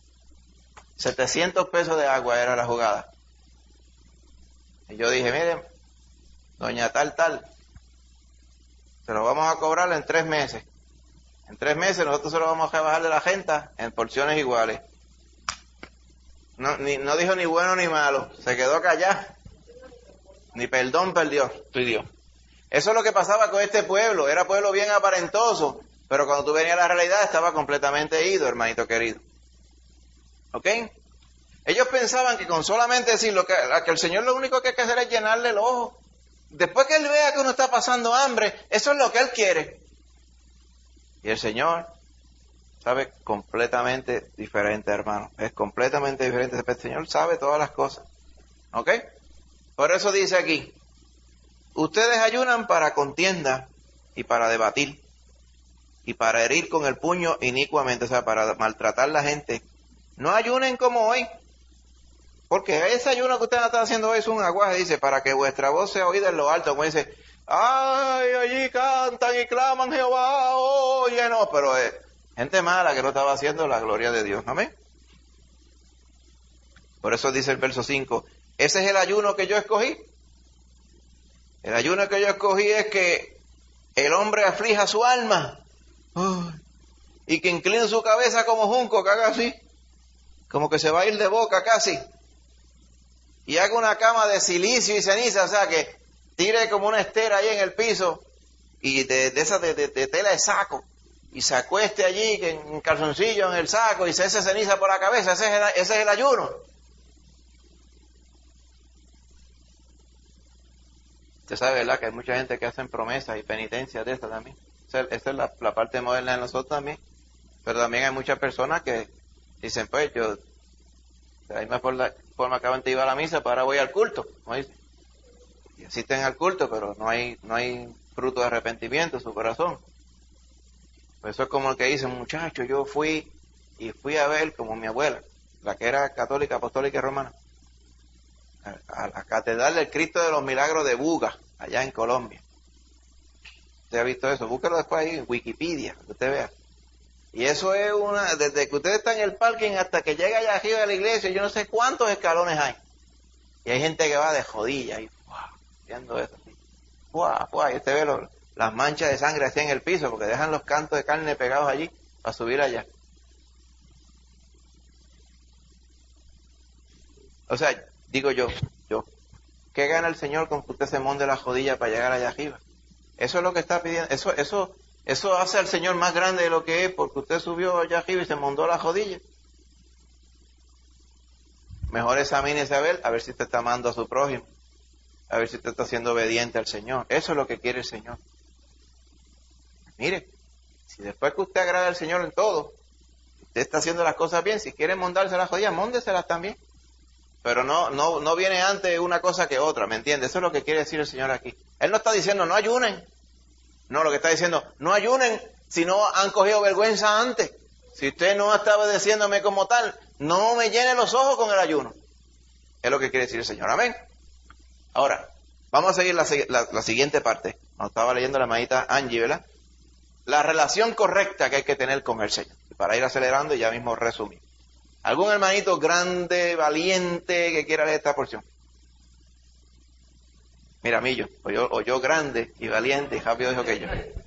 700 pesos de agua era la jugada. Y yo dije, miren, doña tal, se lo vamos a cobrar en 3 meses. En 3 meses nosotros se lo vamos a bajar de la renta en porciones iguales. No dijo ni bueno ni malo, se quedó callada. Ni perdón pidió. Eso es lo que pasaba con este pueblo. Era pueblo bien aparentoso, pero cuando tú venías a la realidad estaba completamente ido, hermanito querido. ¿Ok? Ellos pensaban que con solamente decir que el Señor lo único que hay que hacer es llenarle el ojo. Después que Él vea que uno está pasando hambre, eso es lo que Él quiere. Y el Señor sabe completamente diferente, hermano. Es completamente diferente. El Señor sabe todas las cosas. ¿Ok? Por eso dice aquí, ustedes ayunan para contienda y para debatir y para herir con el puño inicuamente, o sea, para maltratar a la gente. No ayunen como hoy, porque ese ayuno que ustedes están haciendo hoy es un aguaje, dice, para que vuestra voz sea oída en lo alto, como dice, ay, allí cantan y claman Jehová, oye, no, pero gente mala que no estaba haciendo la gloria de Dios, amén. Por eso dice el verso 5, ese es el ayuno que yo escogí. El ayuno que yo escogí es que el hombre aflija su alma, y que incline su cabeza como junco, que haga así, como que se va a ir de boca casi, y haga una cama de silicio y ceniza, o sea, que tire como una estera ahí en el piso, y de tela de saco, y se acueste allí en calzoncillo en el saco, y se eche ceniza por la cabeza. Ese es el ayuno. Usted sabe, ¿verdad?, que hay mucha gente que hacen promesas y penitencias de estas también. Esa es la parte moderna de nosotros también. Pero también hay muchas personas que dicen, pues yo, de la misma forma que antes iba a la misa, pero ahora voy al culto, como dice. Y asisten al culto, pero no hay fruto de arrepentimiento en su corazón. Pues eso es como el que dice, muchacho, yo fui a ver, como mi abuela, la que era católica, apostólica y romana, a la Catedral del Cristo de los Milagros de Buga, allá en Colombia. ¿Usted ha visto eso? Búsquelo después ahí en Wikipedia, que usted vea. Y eso es desde que usted está en el parking hasta que llega allá arriba de la iglesia, yo no sé cuántos escalones hay. Y hay gente que va de jodilla y viendo eso así. Y usted ve las manchas de sangre así en el piso, porque dejan los cantos de carne pegados allí para subir allá. O sea, digo yo, ¿qué gana el Señor con que usted se monte la jodilla para llegar allá arriba? Eso es lo que está pidiendo. Eso hace al Señor más grande de lo que es, porque usted subió allá arriba y se montó la jodilla. Mejor examínese a ver si usted está amando a su prójimo, a ver si usted está siendo obediente al Señor. Eso es lo que quiere el Señor. Mire, si después que usted agrada al Señor en todo, usted está haciendo las cosas bien, si quiere montarse las jodillas, móndeselas también. Pero no viene antes una cosa que otra, ¿me entiende? Eso es lo que quiere decir el Señor aquí. Él no está diciendo, no ayunen. No, lo que está diciendo, no ayunen si no han cogido vergüenza antes. Si usted no está obedeciéndome como tal, no me llene los ojos con el ayuno. Es lo que quiere decir el Señor. Amén. Ahora, vamos a seguir la siguiente parte. Nos estaba leyendo la hermanita Angie, ¿verdad? La relación correcta que hay que tener con el Señor. Y para ir acelerando y ya mismo resumir. ¿Algún hermanito grande, valiente, que quiera leer esta porción? Mira, Millo, oyó grande y valiente y rápido dijo que yo.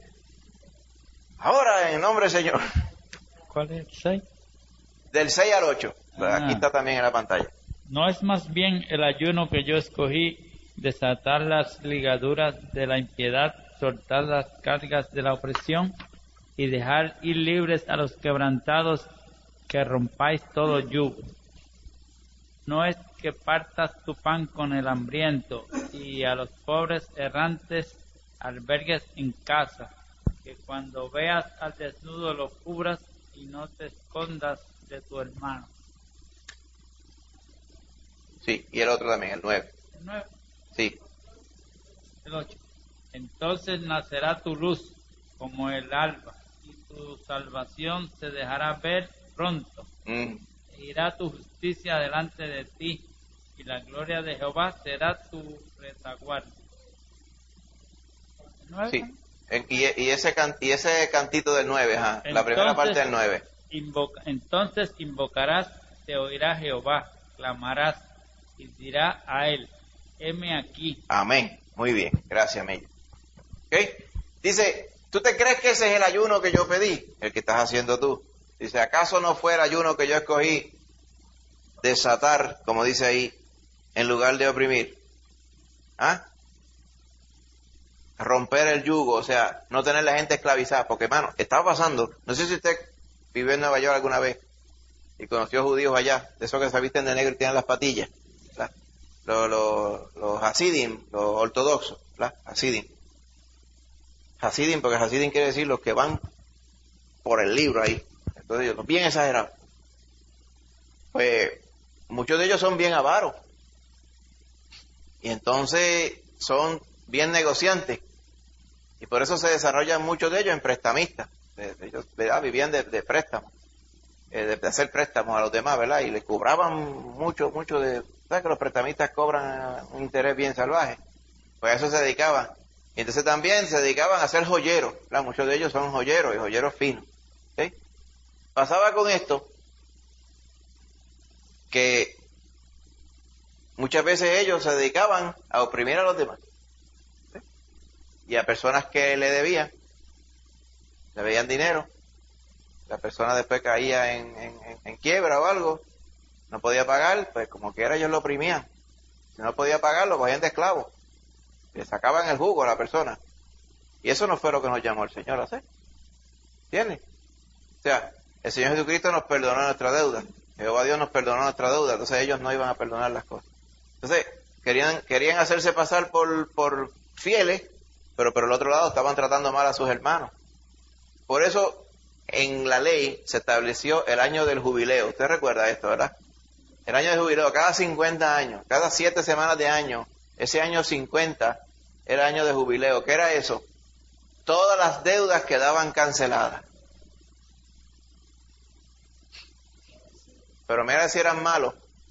Ahora, en nombre del Señor. ¿Cuál es el 6? Del 6 al 8. Ah. Aquí está también en la pantalla. ¿No es más bien el ayuno que yo escogí desatar las ligaduras de la impiedad, soltar las cargas de la opresión y dejar ir libres a los quebrantados, que rompáis todo yugo? No es que partas tu pan con el hambriento y a los pobres errantes albergues en casa, que cuando veas al desnudo lo cubras y no te escondas de tu hermano. Sí, y el otro también, el 9. El 9. Sí. El 8. Entonces nacerá tu luz como el alba, y tu salvación se dejará ver pronto. E irá tu justicia delante de ti, y la gloria de Jehová será tu retaguardia. Sí. Y ese cantito del 9, ajá, entonces, la primera parte del 9. Entonces invocarás, te oirá Jehová, clamarás y dirá a él, heme aquí. Amén. Muy bien, gracias, Mello. ¿Okay? Dice, ¿tú te crees que ese es el ayuno que yo pedí? El que estás haciendo tú. Dice, ¿acaso no fue el ayuno que yo escogí? Desatar, como dice ahí, en lugar de oprimir. ¿Ah? Romper el yugo, o sea, no tener la gente esclavizada. Porque, hermano, estaba pasando, no sé si usted vivió en Nueva York alguna vez y conoció judíos allá, de esos que se visten de negro y tienen las patillas. Los hasidim, los ortodoxos, hasidim. Hasidim, porque hasidim quiere decir los que van por el libro ahí. Entonces ellos, bien exagerados. Pues muchos de ellos son bien avaros. Y entonces son bien negociantes. Y por eso se desarrollan muchos de ellos en prestamistas. Ellos, ¿verdad?, vivían de préstamos. De hacer préstamos a los demás, ¿verdad? Y les cobraban mucho de... ¿Sabes que los prestamistas cobran un interés bien salvaje? Pues a eso se dedicaban. Y entonces también se dedicaban a ser joyeros, ¿verdad? Muchos de ellos son joyeros y joyeros finos. ¿Sí? Pasaba con esto que muchas veces ellos se dedicaban a oprimir a los demás. ¿Sí? Y a personas que le debían, le veían dinero. La persona después caía en quiebra o algo, no podía pagar, pues como quiera ellos lo oprimían. Si no podía pagar, lo cogían de esclavo. Le sacaban el jugo a la persona. Y eso no fue lo que nos llamó el Señor a hacer. ¿Entiendes? O sea, el Señor Jesucristo nos perdonó nuestra deuda. Jehová Dios nos perdonó nuestra deuda. Entonces ellos no iban a perdonar las cosas. Entonces, querían hacerse pasar por fieles, pero por el otro lado estaban tratando mal a sus hermanos. Por eso, en la ley se estableció el año del jubileo. Usted recuerda esto, ¿verdad? El año del jubileo, cada 50 años, cada 7 semanas de año, ese año 50 era año de jubileo. ¿Qué era eso? Todas las deudas quedaban canceladas. Pero mira si eran malos.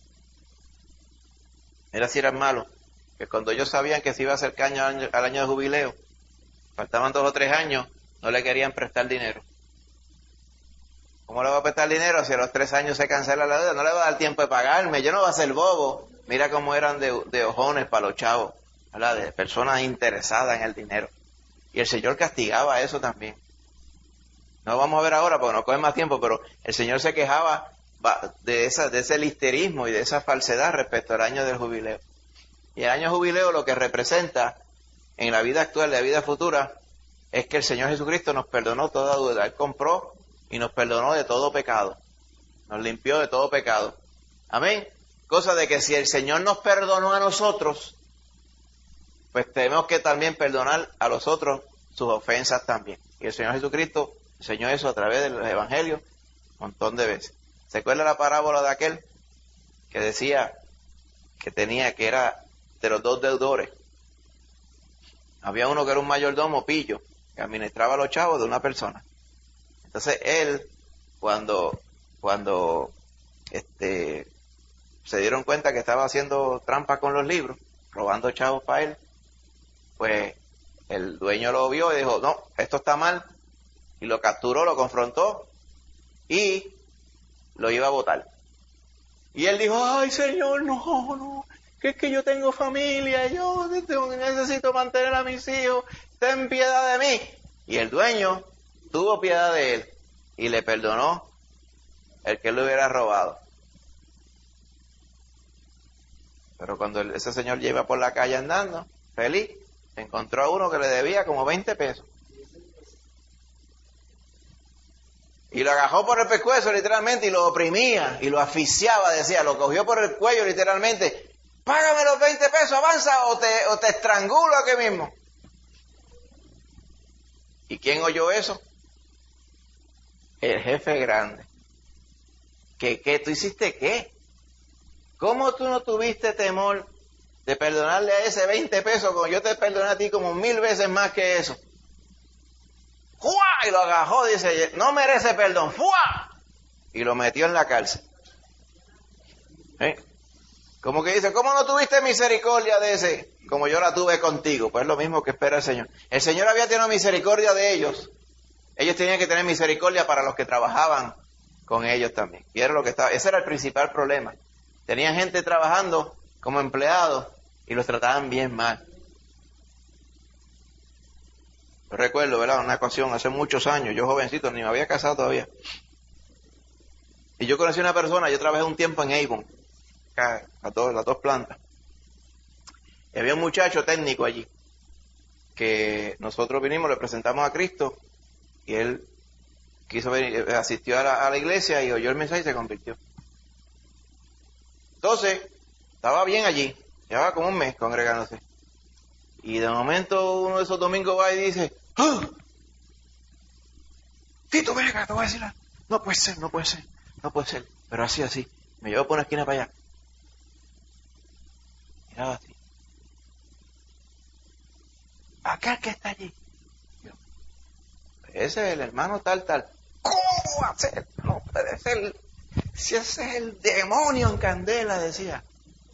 Mira si eran malos. Que cuando ellos sabían que se iba a acercar al año de jubileo, faltaban 2 o 3 años, no le querían prestar dinero. ¿Cómo le va a prestar dinero si a los 3 años se cancela la deuda? No le va a dar tiempo de pagarme, yo no voy a ser bobo. Mira cómo eran de ojones para los chavos, ¿verdad? De personas interesadas en el dinero. Y el Señor castigaba eso también. No vamos a ver ahora porque no coge más tiempo, pero el Señor se quejaba de ese listerismo y de esa falsedad respecto al año del jubileo. Y el año jubileo lo que representa en la vida actual y la vida futura es que el Señor Jesucristo nos perdonó toda deuda. Él compró y nos perdonó de todo pecado. Nos limpió de todo pecado. Amén. Cosa de que si el Señor nos perdonó a nosotros, pues tenemos que también perdonar a los otros sus ofensas también. Y el Señor Jesucristo enseñó eso a través de los evangelios un montón de veces. ¿Se acuerda la parábola de aquel que decía que era de los 2 deudores? Había uno que era un mayordomo pillo, que administraba a los chavos de una persona. Entonces él, cuando se dieron cuenta que estaba haciendo trampa con los libros, robando chavos para él, pues el dueño lo vio y dijo, no, esto está mal, y lo capturó, lo confrontó y lo iba a botar. Y él dijo, ay Señor, no, que es que yo tengo familia, yo necesito mantener a mis hijos, ten piedad de mí. Y el dueño tuvo piedad de él y le perdonó el que le hubiera robado. Pero cuando ese señor lleva por la calle andando, feliz, encontró a uno que le debía como 20 pesos. Y lo agajó por el pescuezo literalmente y lo oprimía y lo asfixiaba, decía, lo cogió por el cuello literalmente. Págame los 20 pesos, avanza o te estrangulo aquí mismo. ¿Y quién oyó eso? El jefe grande. ¿Qué? ¿Tú hiciste qué? ¿Cómo tú no tuviste temor de perdonarle a ese 20 pesos como yo te perdoné a ti como 1000 veces más que eso? ¡Fua! Y lo agajó, dice, no merece perdón, ¡fua! Y lo metió en la cárcel. Como que dice, ¿cómo no tuviste misericordia de ese? Como yo la tuve contigo. Pues es lo mismo que espera el Señor. El Señor había tenido misericordia de ellos. Ellos tenían que tener misericordia para los que trabajaban con ellos también. Y era lo que estaba, ese era el principal problema. Tenían gente trabajando como empleados y los trataban bien mal. Yo recuerdo, ¿verdad? Una ocasión, hace muchos años, yo jovencito, ni me había casado todavía. Y yo conocí a una persona, yo trabajé un tiempo en Avon, las dos plantas. Y había un muchacho técnico allí, que nosotros vinimos, le presentamos a Cristo, y él quiso venir, asistió a la iglesia y oyó el mensaje y se convirtió. Entonces, estaba bien allí, llevaba como un mes congregándose. Y de momento uno de esos domingos va y dice, ¡ah! Tito, ven acá, te voy a decir algo. No puede ser. Pero así. Me llevó por una esquina para allá. Miraba así. Aquel que está allí. Yo, ese es el hermano tal. ¿Cómo va a ser? No puede ser. Si ese es el demonio en candela, decía.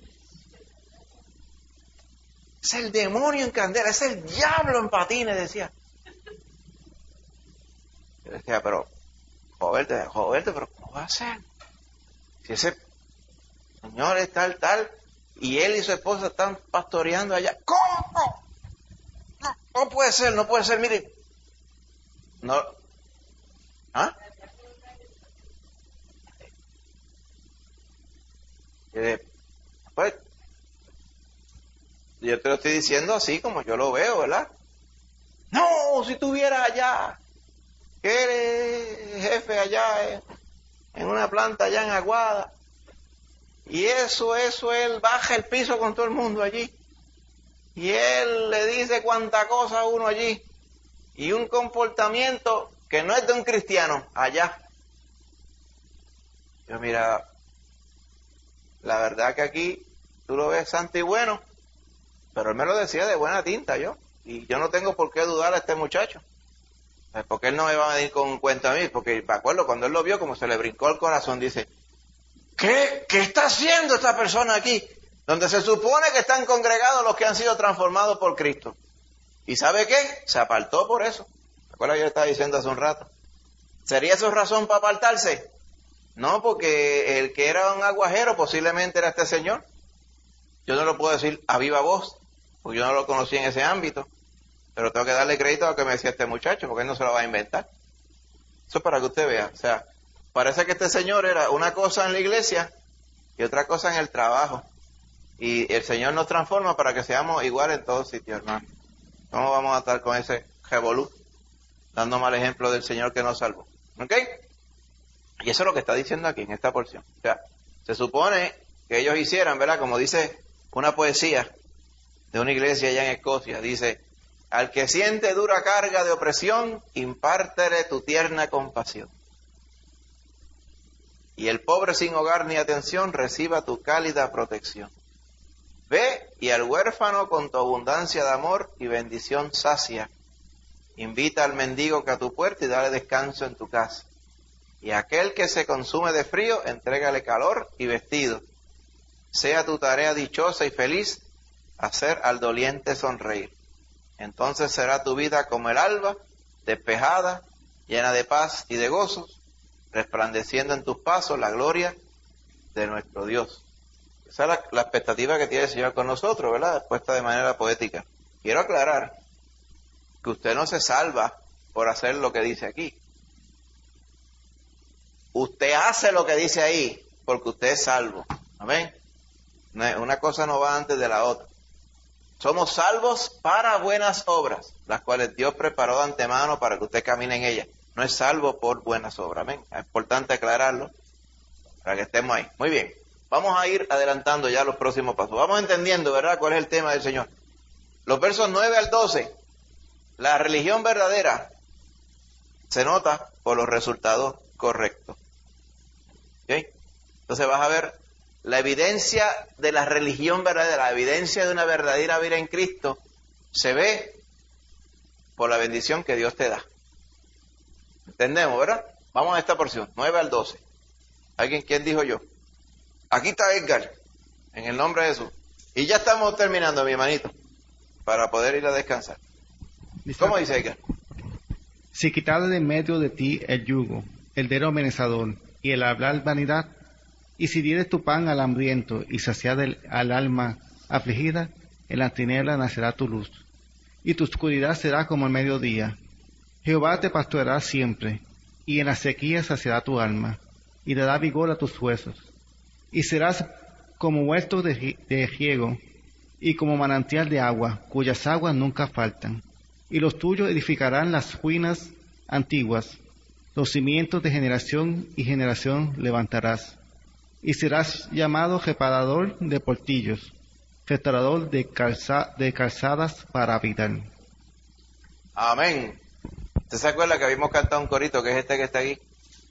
Es el demonio en candela, es el diablo en patines, decía. Yo decía, pero, joderte, pero ¿cómo va a ser? Si ese señor es tal, y él y su esposa están pastoreando allá. ¿Cómo? No puede ser, mire. No. ¿Ah? Pues, yo te lo estoy diciendo así como yo lo veo, ¿verdad? No, si estuvieras allá, que eres jefe allá en una planta allá en Aguada, y eso, él baja el piso con todo el mundo allí, y él le dice cuánta cosa a uno allí, y un comportamiento que no es de un cristiano allá. Yo, mira, la verdad que aquí tú lo ves santo y bueno, pero él me lo decía de buena tinta y yo no tengo por qué dudar a este muchacho, porque él no me va a venir con un cuento a mí, porque me acuerdo cuando él lo vio como se le brincó el corazón, dice, ¿qué está haciendo esta persona aquí? Donde se supone que están congregados los que han sido transformados por Cristo. ¿Y sabe qué? Se apartó por eso. ¿Se acuerda que yo estaba diciendo hace un rato? ¿Sería eso razón para apartarse? No, porque el que era un aguajero posiblemente era este señor. Yo no lo puedo decir a viva voz, porque yo no lo conocí en ese ámbito, pero tengo que darle crédito a lo que me decía este muchacho, porque él no se lo va a inventar. Eso es para que usted vea. O sea, parece que este señor era una cosa en la iglesia y otra cosa en el trabajo. Y el Señor nos transforma para que seamos iguales en todos sitios, hermano. ¿Cómo vamos a estar con ese revolú, dando mal ejemplo del Señor que nos salvó? ¿Ok? Y eso es lo que está diciendo aquí en esta porción. O sea, se supone que ellos hicieran, ¿verdad? Como dice una poesía de una iglesia allá en Escocia, dice, al que siente dura carga de opresión, impártele tu tierna compasión. Y el pobre sin hogar ni atención, reciba tu cálida protección. Ve y al huérfano con tu abundancia de amor y bendición sacia. Invita al mendigo que a tu puerta y dale descanso en tu casa. Y a aquel que se consume de frío, entrégale calor y vestido. Sea tu tarea dichosa y feliz, hacer al doliente sonreír. Entonces será tu vida como el alba, despejada, llena de paz y de gozos, resplandeciendo en tus pasos la gloria de nuestro Dios. Esa es la expectativa que tiene el Señor con nosotros, ¿verdad? Puesta de manera poética. Quiero aclarar que usted no se salva por hacer lo que dice aquí. Usted hace lo que dice ahí porque usted es salvo. Amén. Una cosa no va antes de la otra. Somos salvos para buenas obras, las cuales Dios preparó de antemano para que usted camine en ellas. No es salvo por buenas obras. Amén. Es importante aclararlo para que estemos ahí. Muy bien. Vamos a ir adelantando ya los próximos pasos. Vamos entendiendo, ¿verdad?, cuál es el tema del Señor. Los versos 9 al 12. La religión verdadera se nota por los resultados correctos. ¿Okay? Entonces vas a ver la evidencia de la religión verdadera, la evidencia de una verdadera vida en Cristo, se ve por la bendición que Dios te da. ¿Entendemos, verdad? Vamos a esta porción, 9 al 12. ¿Alguien? ¿Quién dijo yo? Aquí está Edgar, en el nombre de Jesús. Y ya estamos terminando, mi hermanito, para poder ir a descansar. ¿Cómo dice Edgar? Si quitares de en medio de ti el yugo, el dedo amenazador y el hablar vanidad, y si dieres tu pan al hambriento y saciar al alma afligida, en la tiniebla nacerá tu luz, y tu oscuridad será como el mediodía. Jehová te pastoreará siempre, y en la sequía saciará tu alma, y dará vigor a tus huesos. Y serás como huerto de riego, y como manantial de agua, cuyas aguas nunca faltan. Y los tuyos edificarán las ruinas antiguas, los cimientos de generación y generación levantarás. Y serás llamado reparador de portillos, restaurador de calzadas para habitar. Amén. ¿Usted se acuerda que habíamos cantado un corito, que es este que está aquí?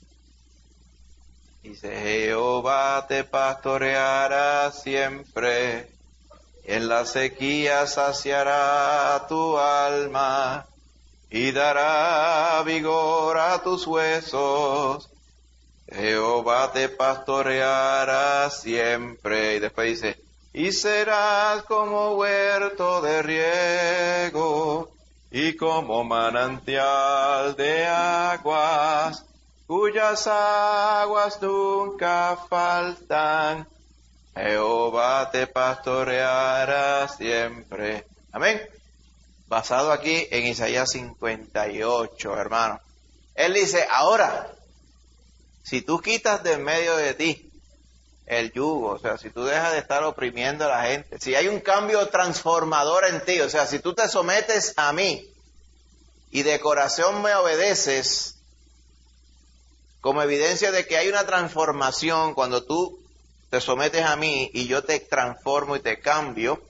Dice: Jehová te pastoreará siempre, en la sequía saciará tu alma, y dará vigor a tus huesos. Jehová te pastoreará siempre. Y después dice: y serás como huerto de riego, y como manantial de aguas, cuyas aguas nunca faltan. Jehová te pastoreará siempre. Amén. Basado aquí en Isaías 58, hermano. Él dice: ahora, si tú quitas de en medio de ti el yugo, o sea, si tú dejas de estar oprimiendo a la gente, si hay un cambio transformador en ti, o sea, si tú te sometes a mí y de corazón me obedeces, como evidencia de que hay una transformación cuando tú te sometes a mí y yo te transformo y te cambio,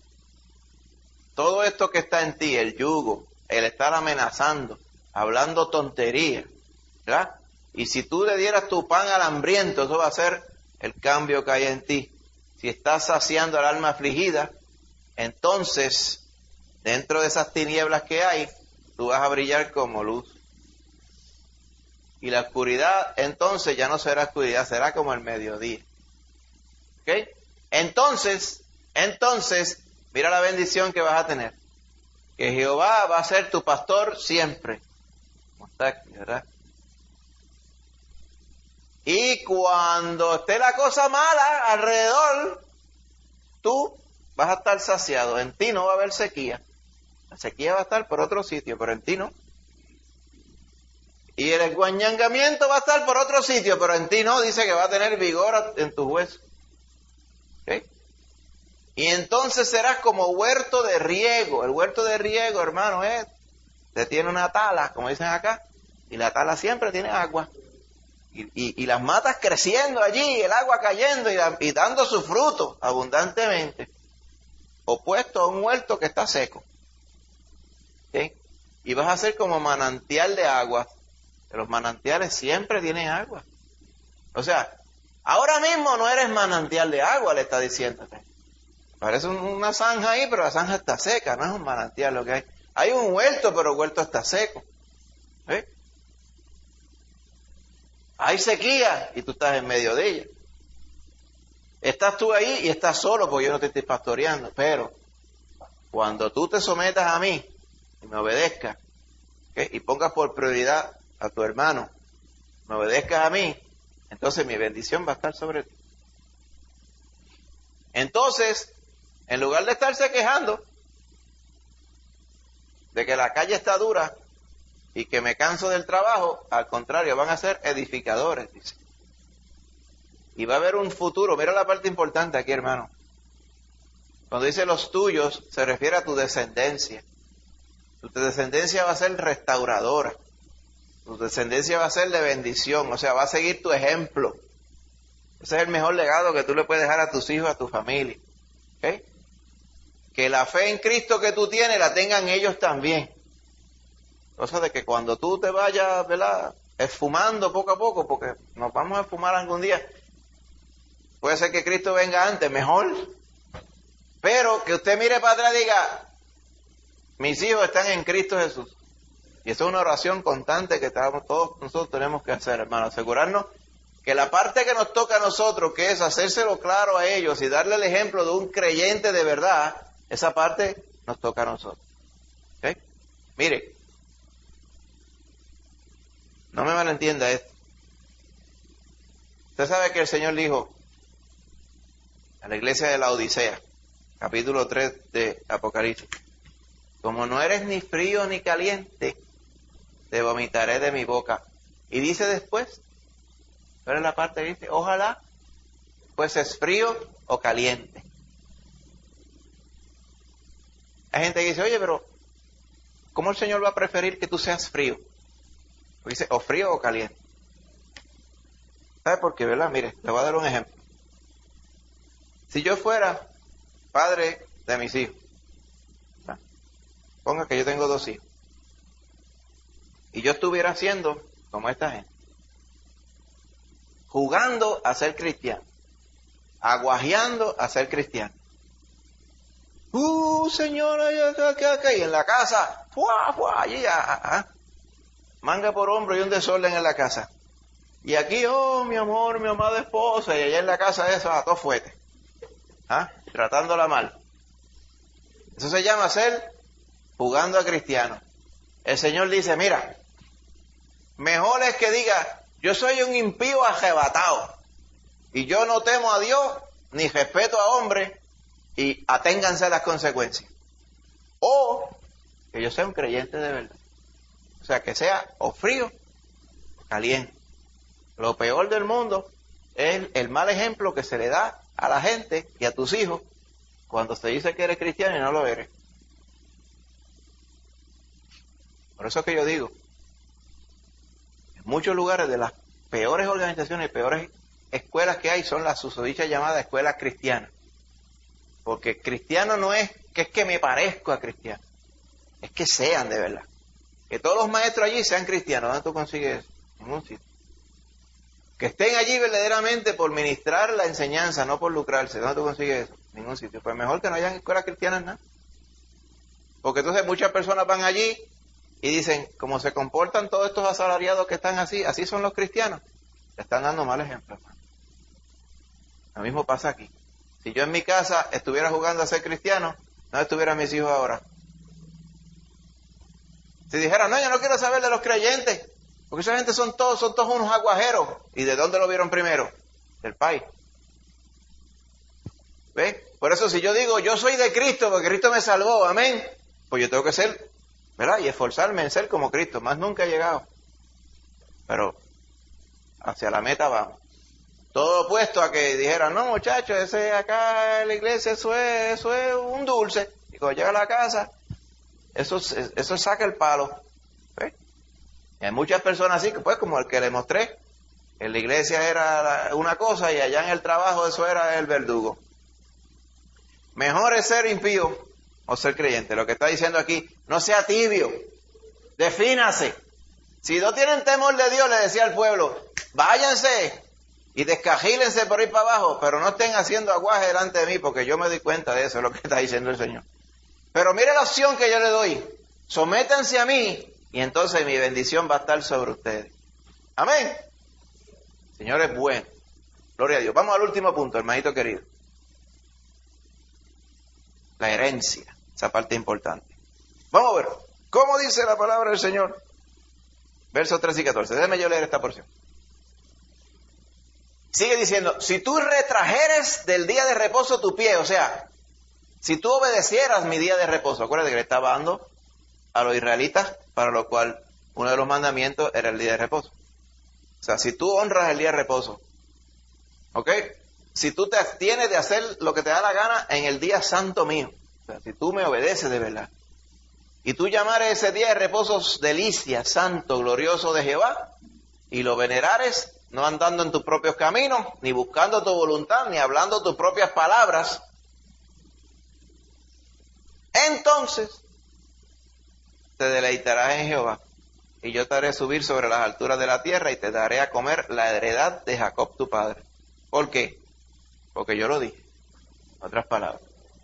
todo esto que está en ti, el yugo, el estar amenazando, hablando tonterías, ¿verdad? Y si tú le dieras tu pan al hambriento, eso va a ser el cambio que hay en ti. Si estás saciando al alma afligida, entonces, dentro de esas tinieblas que hay, tú vas a brillar como luz. Y la oscuridad, entonces, ya no será oscuridad, será como el mediodía. ¿Ok? Entonces, mira la bendición que vas a tener. Que Jehová va a ser tu pastor siempre. ¿Cómo está aquí, verdad? Y cuando esté la cosa mala alrededor, tú vas a estar saciado. En ti no va a haber sequía. La sequía va a estar por otro sitio, pero en ti no. Y el esguañangamiento va a estar por otro sitio, pero en ti no. Dice que va a tener vigor en tus huesos. ¿Okay? Y entonces serás como huerto de riego. El huerto de riego, hermano, te tiene una tala, como dicen acá, y la tala siempre tiene agua. Y las matas creciendo allí, el agua cayendo y dando su fruto abundantemente, opuesto a un huerto que está seco. ¿Okay? Y vas a ser como manantial de agua. Los manantiales siempre tienen agua. O sea, ahora mismo no eres manantial de agua, le está diciéndote. Parece una zanja ahí, pero la zanja está seca, no es un manantial lo que hay. Hay un huerto, pero el huerto está seco. ¿Eh? Hay sequía y tú estás en medio de ella. Estás tú ahí y estás solo porque yo no te estoy pastoreando. Pero cuando tú te sometas a mí y me obedezcas, ¿okay? Y pongas por prioridad a tu hermano, me obedezcas a mí, entonces mi bendición va a estar sobre ti. Entonces, en lugar de estarse quejando de que la calle está dura y que me canso del trabajo, al contrario, van a ser edificadores, dice. Y va a haber un futuro. Mira la parte importante aquí, hermano. Cuando dice los tuyos, se refiere a tu descendencia. Tu descendencia va a ser restauradora. Tu descendencia va a ser de bendición. O sea, va a seguir tu ejemplo. Ese es el mejor legado que tú le puedes dejar a tus hijos, a tu familia. ¿Okay? Que la fe en Cristo que tú tienes la tengan ellos también. Cosa de que cuando tú te vayas, ¿verdad?, esfumando poco a poco, porque nos vamos a esfumar algún día. Puede ser que Cristo venga antes, mejor. Pero que usted mire para atrás y diga, mis hijos están en Cristo Jesús. Y eso es una oración constante que todos nosotros tenemos que hacer, hermano. Asegurarnos que la parte que nos toca a nosotros, que es hacérselo claro a ellos y darle el ejemplo de un creyente de verdad, esa parte nos toca a nosotros. ¿Okay? Mire, no me malentienda esto. Usted sabe que el Señor dijo a la iglesia de la Odisea, capítulo 3 de Apocalipsis, como no eres ni frío ni caliente, te vomitaré de mi boca. Y dice después, ¿cuál es la parte que dice? Ojalá pues es frío o caliente. Hay gente que dice, oye, pero ¿cómo el Señor va a preferir que tú seas frío? Porque dice, o frío o caliente. ¿Sabe por qué, verdad? Mire, le voy a dar un ejemplo. Si yo fuera padre de mis hijos, ¿verdad?, ponga que yo tengo 2 hijos, y yo estuviera haciendo como esta gente, jugando a ser cristiano, aguajeando a ser cristiano. Señora, y en la casa, allí, manga por hombro y un desorden en la casa. Y aquí, mi amor, mi amada esposa, y allá en la casa eso, a todo fuete. Tratándola mal. Eso se llama ser jugando a cristiano. El Señor dice, mira, mejor es que diga, yo soy un impío arrebatado, y yo no temo a Dios, ni respeto a hombres, y aténganse a las consecuencias. O que yo sea un creyente de verdad. O sea, que sea o frío o caliente. Lo peor del mundo es el mal ejemplo que se le da a la gente y a tus hijos cuando se dice que eres cristiano y no lo eres. Por eso es que yo digo, en muchos lugares de las peores organizaciones y peores escuelas que hay son las susodichas llamadas escuelas cristianas. Porque cristiano no es que me parezco a cristiano, es que sean de verdad. Que todos los maestros allí sean cristianos. ¿Dónde tú consigues eso? En ningún sitio. Que estén allí verdaderamente por ministrar la enseñanza, no por lucrarse. ¿Dónde tú consigues eso? En ningún sitio. Pues mejor que no hayan escuelas cristianas, ¿no? Porque entonces muchas personas van allí y dicen, como se comportan todos estos asalariados que están así son los cristianos. Le están dando mal ejemplo, hermano. Lo mismo pasa aquí. Si yo en mi casa estuviera jugando a ser cristiano, no estuvieran mis hijos ahora. Si dijeran, no, yo no quiero saber de los creyentes, porque esa gente son todos unos aguajeros. ¿Y de dónde lo vieron primero? Del país. ¿Ves? Por eso si yo digo, yo soy de Cristo, porque Cristo me salvó, amén, pues yo tengo que ser, ¿verdad?, y esforzarme en ser como Cristo. Más nunca he llegado, pero hacia la meta vamos. Todo opuesto a que dijeran, no, muchachos, ese acá en la iglesia, eso es un dulce. Y cuando llega a la casa, eso saca el palo. ¿Ves? Y hay muchas personas así, que pues como el que le mostré, en la iglesia era una cosa y allá en el trabajo eso era el verdugo. Mejor es ser impío o ser creyente. Lo que está diciendo aquí, no sea tibio, defínase. Si no tienen temor de Dios, le decía al pueblo, váyanse y descagílense por ir para abajo, pero no estén haciendo aguaje delante de mí, porque yo me doy cuenta de eso, es lo que está diciendo el Señor. Pero mire la opción que yo le doy, sométanse a mí, y entonces mi bendición va a estar sobre ustedes. Amén. Señor es bueno. Gloria a Dios. Vamos al último punto, hermanito querido. La herencia, esa parte importante. Vamos a ver, ¿cómo dice la palabra del Señor? Versos 13 y 14. Déjeme yo leer esta porción. Sigue diciendo, si tú retrajeres del día de reposo tu pie, o sea, si tú obedecieras mi día de reposo, acuérdate que le estaba dando a los israelitas, para lo cual uno de los mandamientos era el día de reposo. O sea, si tú honras el día de reposo, ¿ok? Si tú te abstienes de hacer lo que te da la gana en el día santo mío, o sea, si tú me obedeces de verdad, y tú llamares ese día de reposo delicia, santo, glorioso de Jehová, y lo venerares, no andando en tus propios caminos, ni buscando tu voluntad, ni hablando tus propias palabras, entonces te deleitarás en Jehová, y yo te haré subir sobre las alturas de la tierra, y te daré a comer la heredad de Jacob tu padre. ¿Por qué? Porque yo lo dije. En otras palabras.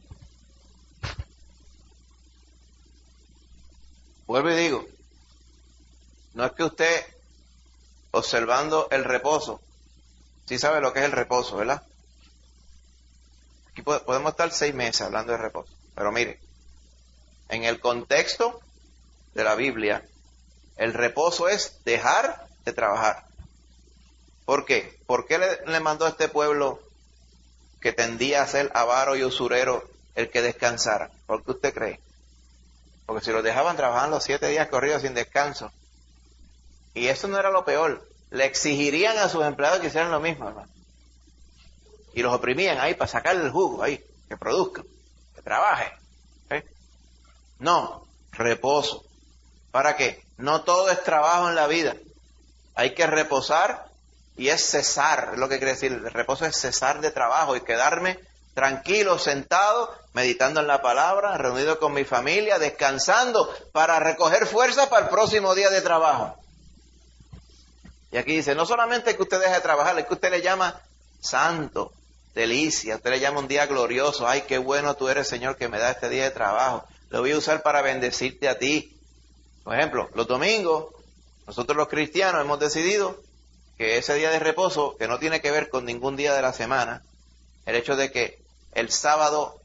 Vuelvo y digo, no es que usted, observando el reposo, sí sabe lo que es el reposo, ¿verdad? Aquí podemos estar 6 meses hablando de reposo, pero mire, en el contexto de la Biblia, el reposo es dejar de trabajar. ¿Por qué? ¿Por qué le mandó a este pueblo que tendía a ser avaro y usurero el que descansara? ¿Por qué usted cree? Porque si los dejaban trabajando los 7 días corridos sin descanso, y eso no era lo peor, le exigirían a sus empleados que hicieran lo mismo, hermano. Y los oprimían ahí para sacarle el jugo ahí, que produzcan, que trabajen. ¿Eh? No, reposo. ¿Para qué? No todo es trabajo en la vida. Hay que reposar y es cesar, es lo que quiere decir. El reposo es cesar de trabajo y quedarme tranquilo, sentado, meditando en la palabra, reunido con mi familia, descansando para recoger fuerza para el próximo día de trabajo. Y aquí dice, no solamente que usted deje de trabajar, es que usted le llama santo, delicia, usted le llama un día glorioso. Ay, qué bueno tú eres, Señor, que me da este día de trabajo. Lo voy a usar para bendecirte a ti. Por ejemplo, los domingos, nosotros los cristianos hemos decidido que ese día de reposo, que no tiene que ver con ningún día de la semana, el hecho de que el sábado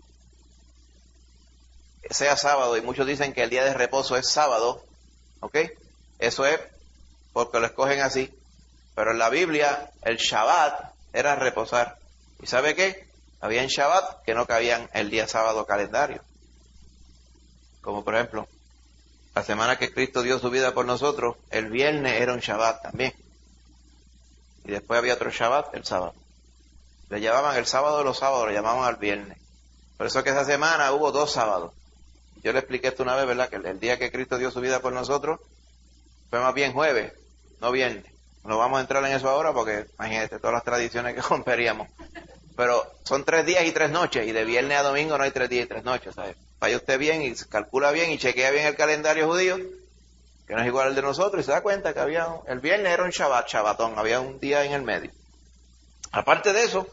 sea sábado, y muchos dicen que el día de reposo es sábado, ¿ok? Eso es porque lo escogen así, pero en la Biblia el Shabbat era reposar. ¿Y sabe qué? Había en Shabbat que no cabían el día sábado calendario. Como por ejemplo, la semana que Cristo dio su vida por nosotros, el viernes era un Shabbat también. Y después había otro Shabbat, el sábado. Le llamaban el sábado de los sábados, lo llamaban al viernes. Por eso que esa semana hubo 2 sábados. Yo le expliqué esto una vez, ¿verdad? Que el día que Cristo dio su vida por nosotros fue más bien jueves, no viernes. No vamos a entrar en eso ahora porque, imagínate, todas las tradiciones que romperíamos. Pero son 3 días y 3 noches, y de viernes a domingo no hay 3 días y 3 noches, ¿sabes? Vaya usted bien y calcula bien y chequea bien el calendario judío, que no es igual al de nosotros, y se da cuenta que el viernes era un Shabbat, Shabbatón, había un día en el medio. Aparte de eso,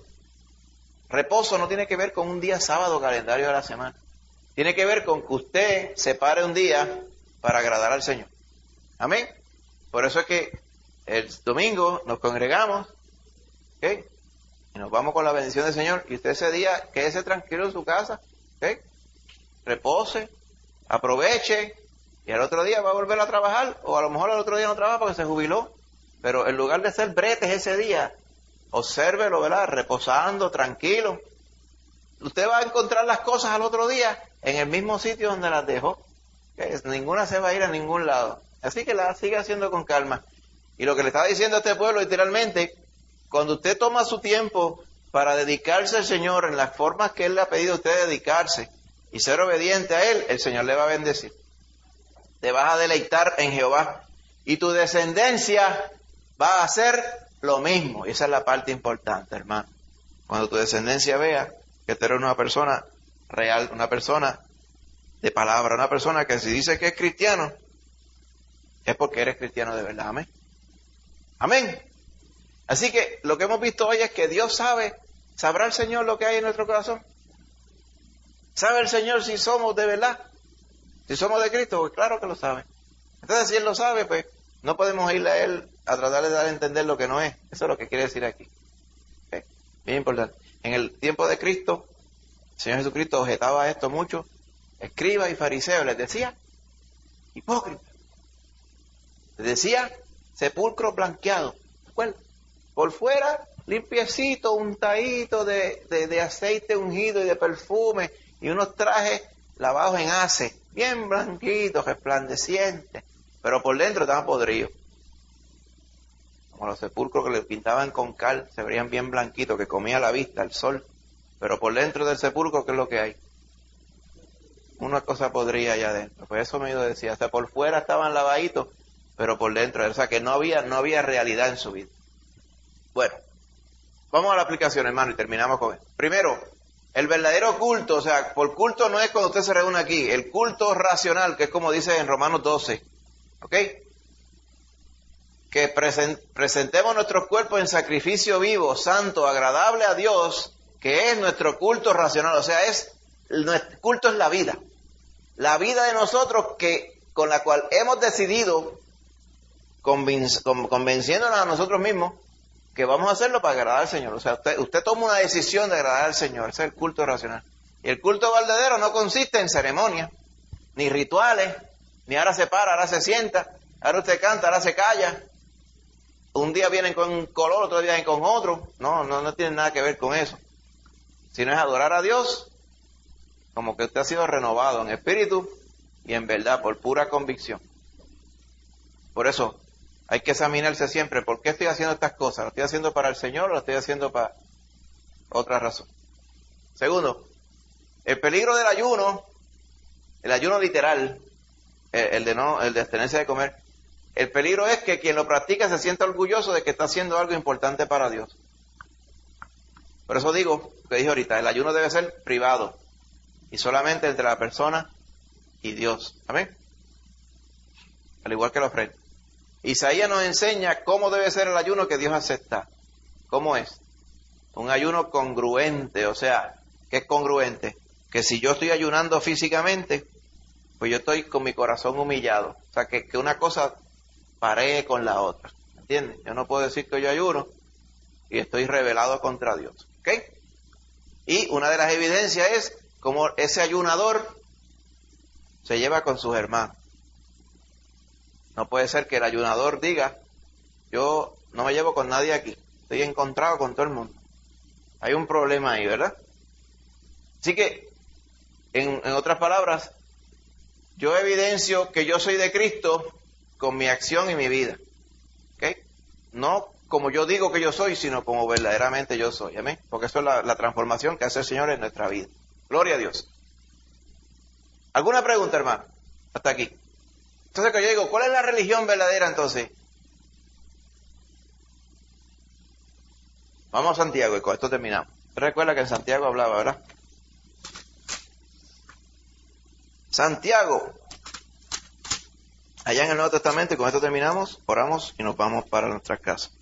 reposo no tiene que ver con un día sábado calendario de la semana. Tiene que ver con que usted separe un día para agradar al Señor. Amén. Por eso es que el domingo nos congregamos, ¿ok? Y nos vamos con la bendición del Señor, y usted ese día quédese tranquilo en su casa, ¿ok? Repose, aproveche, y al otro día va a volver a trabajar, o a lo mejor al otro día no trabaja porque se jubiló, pero en lugar de hacer bretes ese día, obsérvelo, ¿verdad? Reposando, tranquilo. Usted va a encontrar las cosas al otro día en el mismo sitio donde las dejó. ¿Okay? Ninguna se va a ir a ningún lado. Así que la sigue haciendo con calma. Y lo que le estaba diciendo a este pueblo, literalmente, cuando usted toma su tiempo para dedicarse al Señor en las formas que Él le ha pedido a usted dedicarse y ser obediente a Él, el Señor le va a bendecir. Te vas a deleitar en Jehová. Y tu descendencia va a hacer lo mismo. Y esa es la parte importante, hermano. Cuando tu descendencia vea que tú eres una persona real, una persona de palabra, una persona que si dice que es cristiano, es porque eres cristiano de verdad. Amén. Amén. Así que lo que hemos visto hoy es que Dios sabrá el Señor lo que hay en nuestro corazón. ¿Sabe el Señor si somos de verdad? Si somos de Cristo, pues claro que lo sabe. Entonces si Él lo sabe, pues no podemos irle a Él a tratar de dar a entender lo que no es. Eso es lo que quiere decir aquí. ¿Okay? Bien importante. En el tiempo de Cristo, el Señor Jesucristo objetaba esto mucho. Escribas y fariseos les decía, hipócritas. Les decía, sepulcro blanqueado. ¿Recuerda? Por fuera limpiecito, untadito de aceite ungido y de perfume, y unos trajes lavados en ace, bien blanquitos, resplandecientes, pero por dentro estaban podridos. Como los sepulcros que le pintaban con cal, se veían bien blanquitos, que comía la vista, el sol, pero por dentro del sepulcro, ¿qué es lo que hay? Una cosa podrida allá adentro. Pues eso me decía, o sea, por fuera estaban lavaditos, pero por dentro, o sea, que no había realidad en su vida. Bueno, vamos a la aplicación, hermano, y terminamos con esto. Primero, el verdadero culto, o sea, por culto no es cuando usted se reúne aquí, el culto racional, que es como dice en Romanos 12, ¿ok? Que presentemos nuestros cuerpos en sacrificio vivo, santo, agradable a Dios, que es nuestro culto racional, o sea, nuestro culto es la vida de nosotros con la cual hemos decidido, convenciéndonos a nosotros mismos, que vamos a hacerlo para agradar al Señor. O sea, usted toma una decisión de agradar al Señor, ese es el culto racional. Y el culto verdadero no consiste en ceremonias, ni rituales, ni ahora se para, ahora se sienta, ahora usted canta, ahora se calla. Un día vienen con un color, otro día vienen con otro. No tiene nada que ver con eso. Sino es adorar a Dios como que usted ha sido renovado en espíritu y en verdad, por pura convicción. Por eso hay que examinarse siempre, ¿por qué estoy haciendo estas cosas? ¿Lo estoy haciendo para el Señor o lo estoy haciendo para otra razón? Segundo, el peligro del ayuno, el ayuno literal, el de abstenerse de comer, el peligro es que quien lo practica se sienta orgulloso de que está haciendo algo importante para Dios. Por eso digo, que dije ahorita, el ayuno debe ser privado y solamente entre la persona y Dios. Amén. Al igual que la ofrenda. Isaías nos enseña cómo debe ser el ayuno que Dios acepta. ¿Cómo es? Un ayuno congruente, o sea, ¿qué es congruente? Que si yo estoy ayunando físicamente, pues yo estoy con mi corazón humillado. O sea, que una cosa paree con la otra. ¿Entiendes? Yo no puedo decir que yo ayuno y estoy rebelado contra Dios. ¿Ok? Y una de las evidencias es cómo ese ayunador se lleva con sus hermanos. No puede ser que el ayunador diga, yo no me llevo con nadie aquí, estoy encontrado con todo el mundo. Hay un problema ahí, ¿verdad? Así que, en otras palabras, yo evidencio que yo soy de Cristo con mi acción y mi vida. ¿Ok? No como yo digo que yo soy, sino como verdaderamente yo soy. Amén. Porque eso es la transformación que hace el Señor en nuestra vida. Gloria a Dios. ¿Alguna pregunta, hermano? Hasta aquí. Entonces, que yo digo, ¿cuál es la religión verdadera entonces? Vamos a Santiago y con esto terminamos. Recuerda que en Santiago hablaba, ¿verdad? Santiago. Allá en el Nuevo Testamento, y con esto terminamos, oramos y nos vamos para nuestras casas.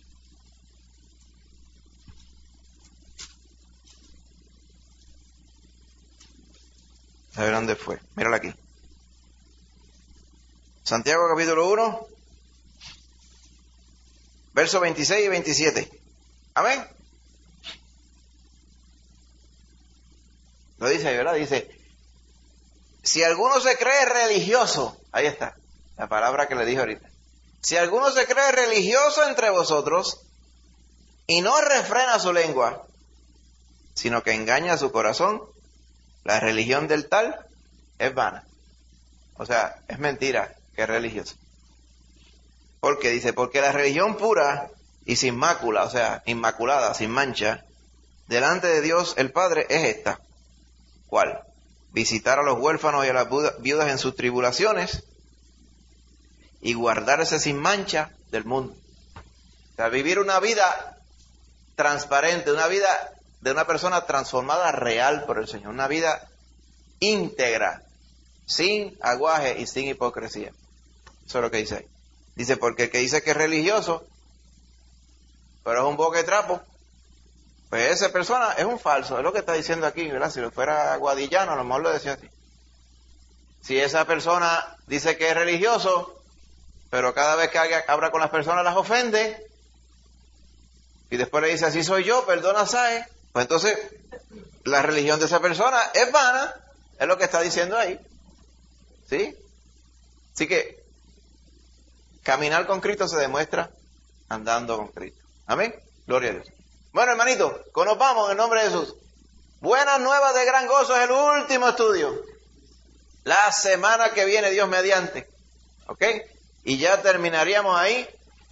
A ver dónde fue. Mírala aquí. Santiago capítulo 1, versos 26 y 27. Amén. Lo dice ahí, ¿verdad? Dice, si alguno se cree religioso, ahí está, la palabra que le dije ahorita. Si alguno se cree religioso entre vosotros y no refrena su lengua, sino que engaña su corazón, la religión del tal es vana. O sea, es mentira que es religioso. ¿Por qué? Dice, porque la religión pura y sin mácula, o sea, inmaculada, sin mancha, delante de Dios el Padre es esta. ¿Cuál? Visitar a los huérfanos y a las viudas en sus tribulaciones y guardarse sin mancha del mundo. O sea, vivir una vida transparente, una vida de una persona transformada real por el Señor, una vida íntegra, sin aguaje y sin hipocresía. Eso es lo que dice ahí. Dice, porque el que dice que es religioso, pero es un boquetrapo, pues esa persona es un falso, es lo que está diciendo aquí, ¿verdad? Si lo fuera guadillano, a lo mejor lo decía así. Si esa persona dice que es religioso, pero cada vez que habla con las personas las ofende, y después le dice, así soy yo, perdona, ¿sabes? Pues entonces, la religión de esa persona es vana, es lo que está diciendo ahí. ¿Sí? Así que, caminar con Cristo se demuestra andando con Cristo. Amén. Gloria a Dios. Bueno, hermanito, nos vamos en el nombre de Jesús. Buenas nuevas de gran gozo es el último estudio. La semana que viene, Dios mediante. ¿Ok? Y ya terminaríamos ahí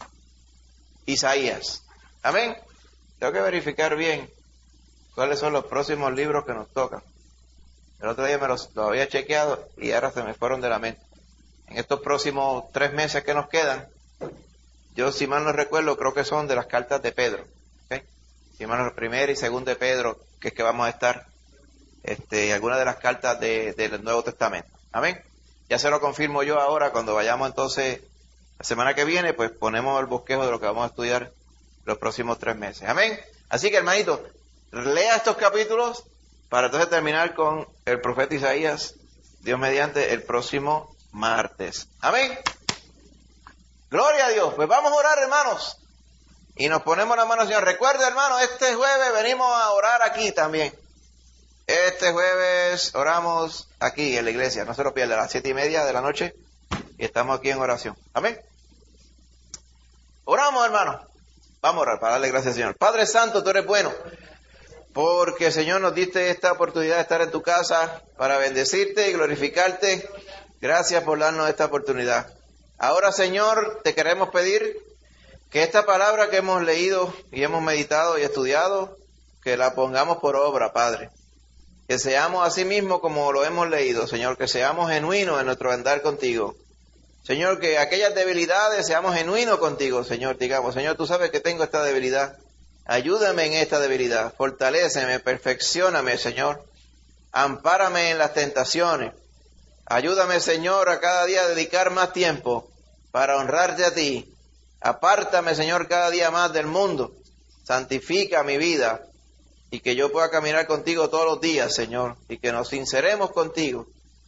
Isaías. Amén. Tengo que verificar bien cuáles son los próximos libros que nos tocan. El otro día lo había chequeado y ahora se me fueron de la mente. En estos próximos 3 meses que nos quedan, yo si mal no recuerdo, creo que son de las cartas de Pedro. ¿Okay? Si mal no, primera y segunda de Pedro, que es que vamos a estar, algunas de las cartas del Nuevo Testamento. Amén. Ya se lo confirmo yo ahora, cuando vayamos entonces, la semana que viene, pues ponemos el bosquejo de lo que vamos a estudiar los próximos 3 meses. Amén. Así que, hermanito, lea estos capítulos para entonces terminar con el profeta Isaías, Dios mediante, el próximo martes. Amén. Gloria a Dios. Pues vamos a orar, hermanos. Y nos ponemos las manos, Señor. Recuerda, hermano, este jueves venimos a orar aquí también. Este jueves oramos aquí en la iglesia. No se lo pierda, a las 7:30 de la noche. Y estamos aquí en oración. Amén. Oramos, hermano. Vamos a orar para darle gracias, Señor. Padre Santo, tú eres bueno. Porque, Señor, nos diste esta oportunidad de estar en tu casa para bendecirte y glorificarte. Gracias por darnos esta oportunidad. Ahora, Señor, te queremos pedir que esta palabra que hemos leído y hemos meditado y estudiado, que la pongamos por obra, Padre. Que seamos así mismo como lo hemos leído, Señor, que seamos genuinos en nuestro andar contigo. Señor, que aquellas debilidades seamos genuinos contigo, Señor. Digamos, Señor, tú sabes que tengo esta debilidad. Ayúdame en esta debilidad. Fortaléceme, perfeccióname, Señor. Ampárame en las tentaciones. Ayúdame, Señor, a cada día dedicar más tiempo para honrarte a ti. Apártame, Señor, cada día más del mundo. Santifica mi vida y que yo pueda caminar contigo todos los días, Señor, y que nos sinceremos contigo.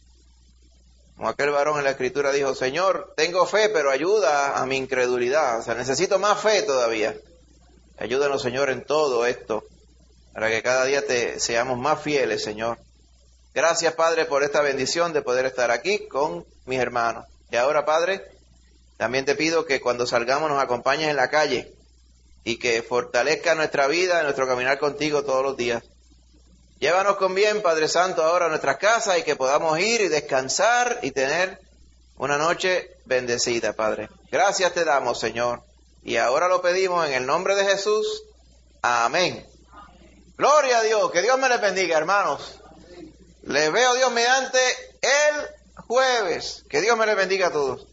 Como aquel varón en la Escritura dijo, Señor, tengo fe, pero ayuda a mi incredulidad. O sea, necesito más fe todavía. Ayúdanos, Señor, en todo esto, para que cada día seamos más fieles, Señor. Gracias, Padre, por esta bendición de poder estar aquí con mis hermanos. Y ahora, Padre, también te pido que cuando salgamos nos acompañes en la calle y que fortalezca nuestra vida, nuestro caminar contigo todos los días. Llévanos con bien, Padre Santo, ahora a nuestras casas y que podamos ir y descansar y tener una noche bendecida, Padre. Gracias te damos, Señor. Y ahora lo pedimos en el nombre de Jesús. Amén. Gloria a Dios. Que Dios me les bendiga, hermanos. Les veo, Dios mediante, el jueves. Que Dios me les bendiga a todos.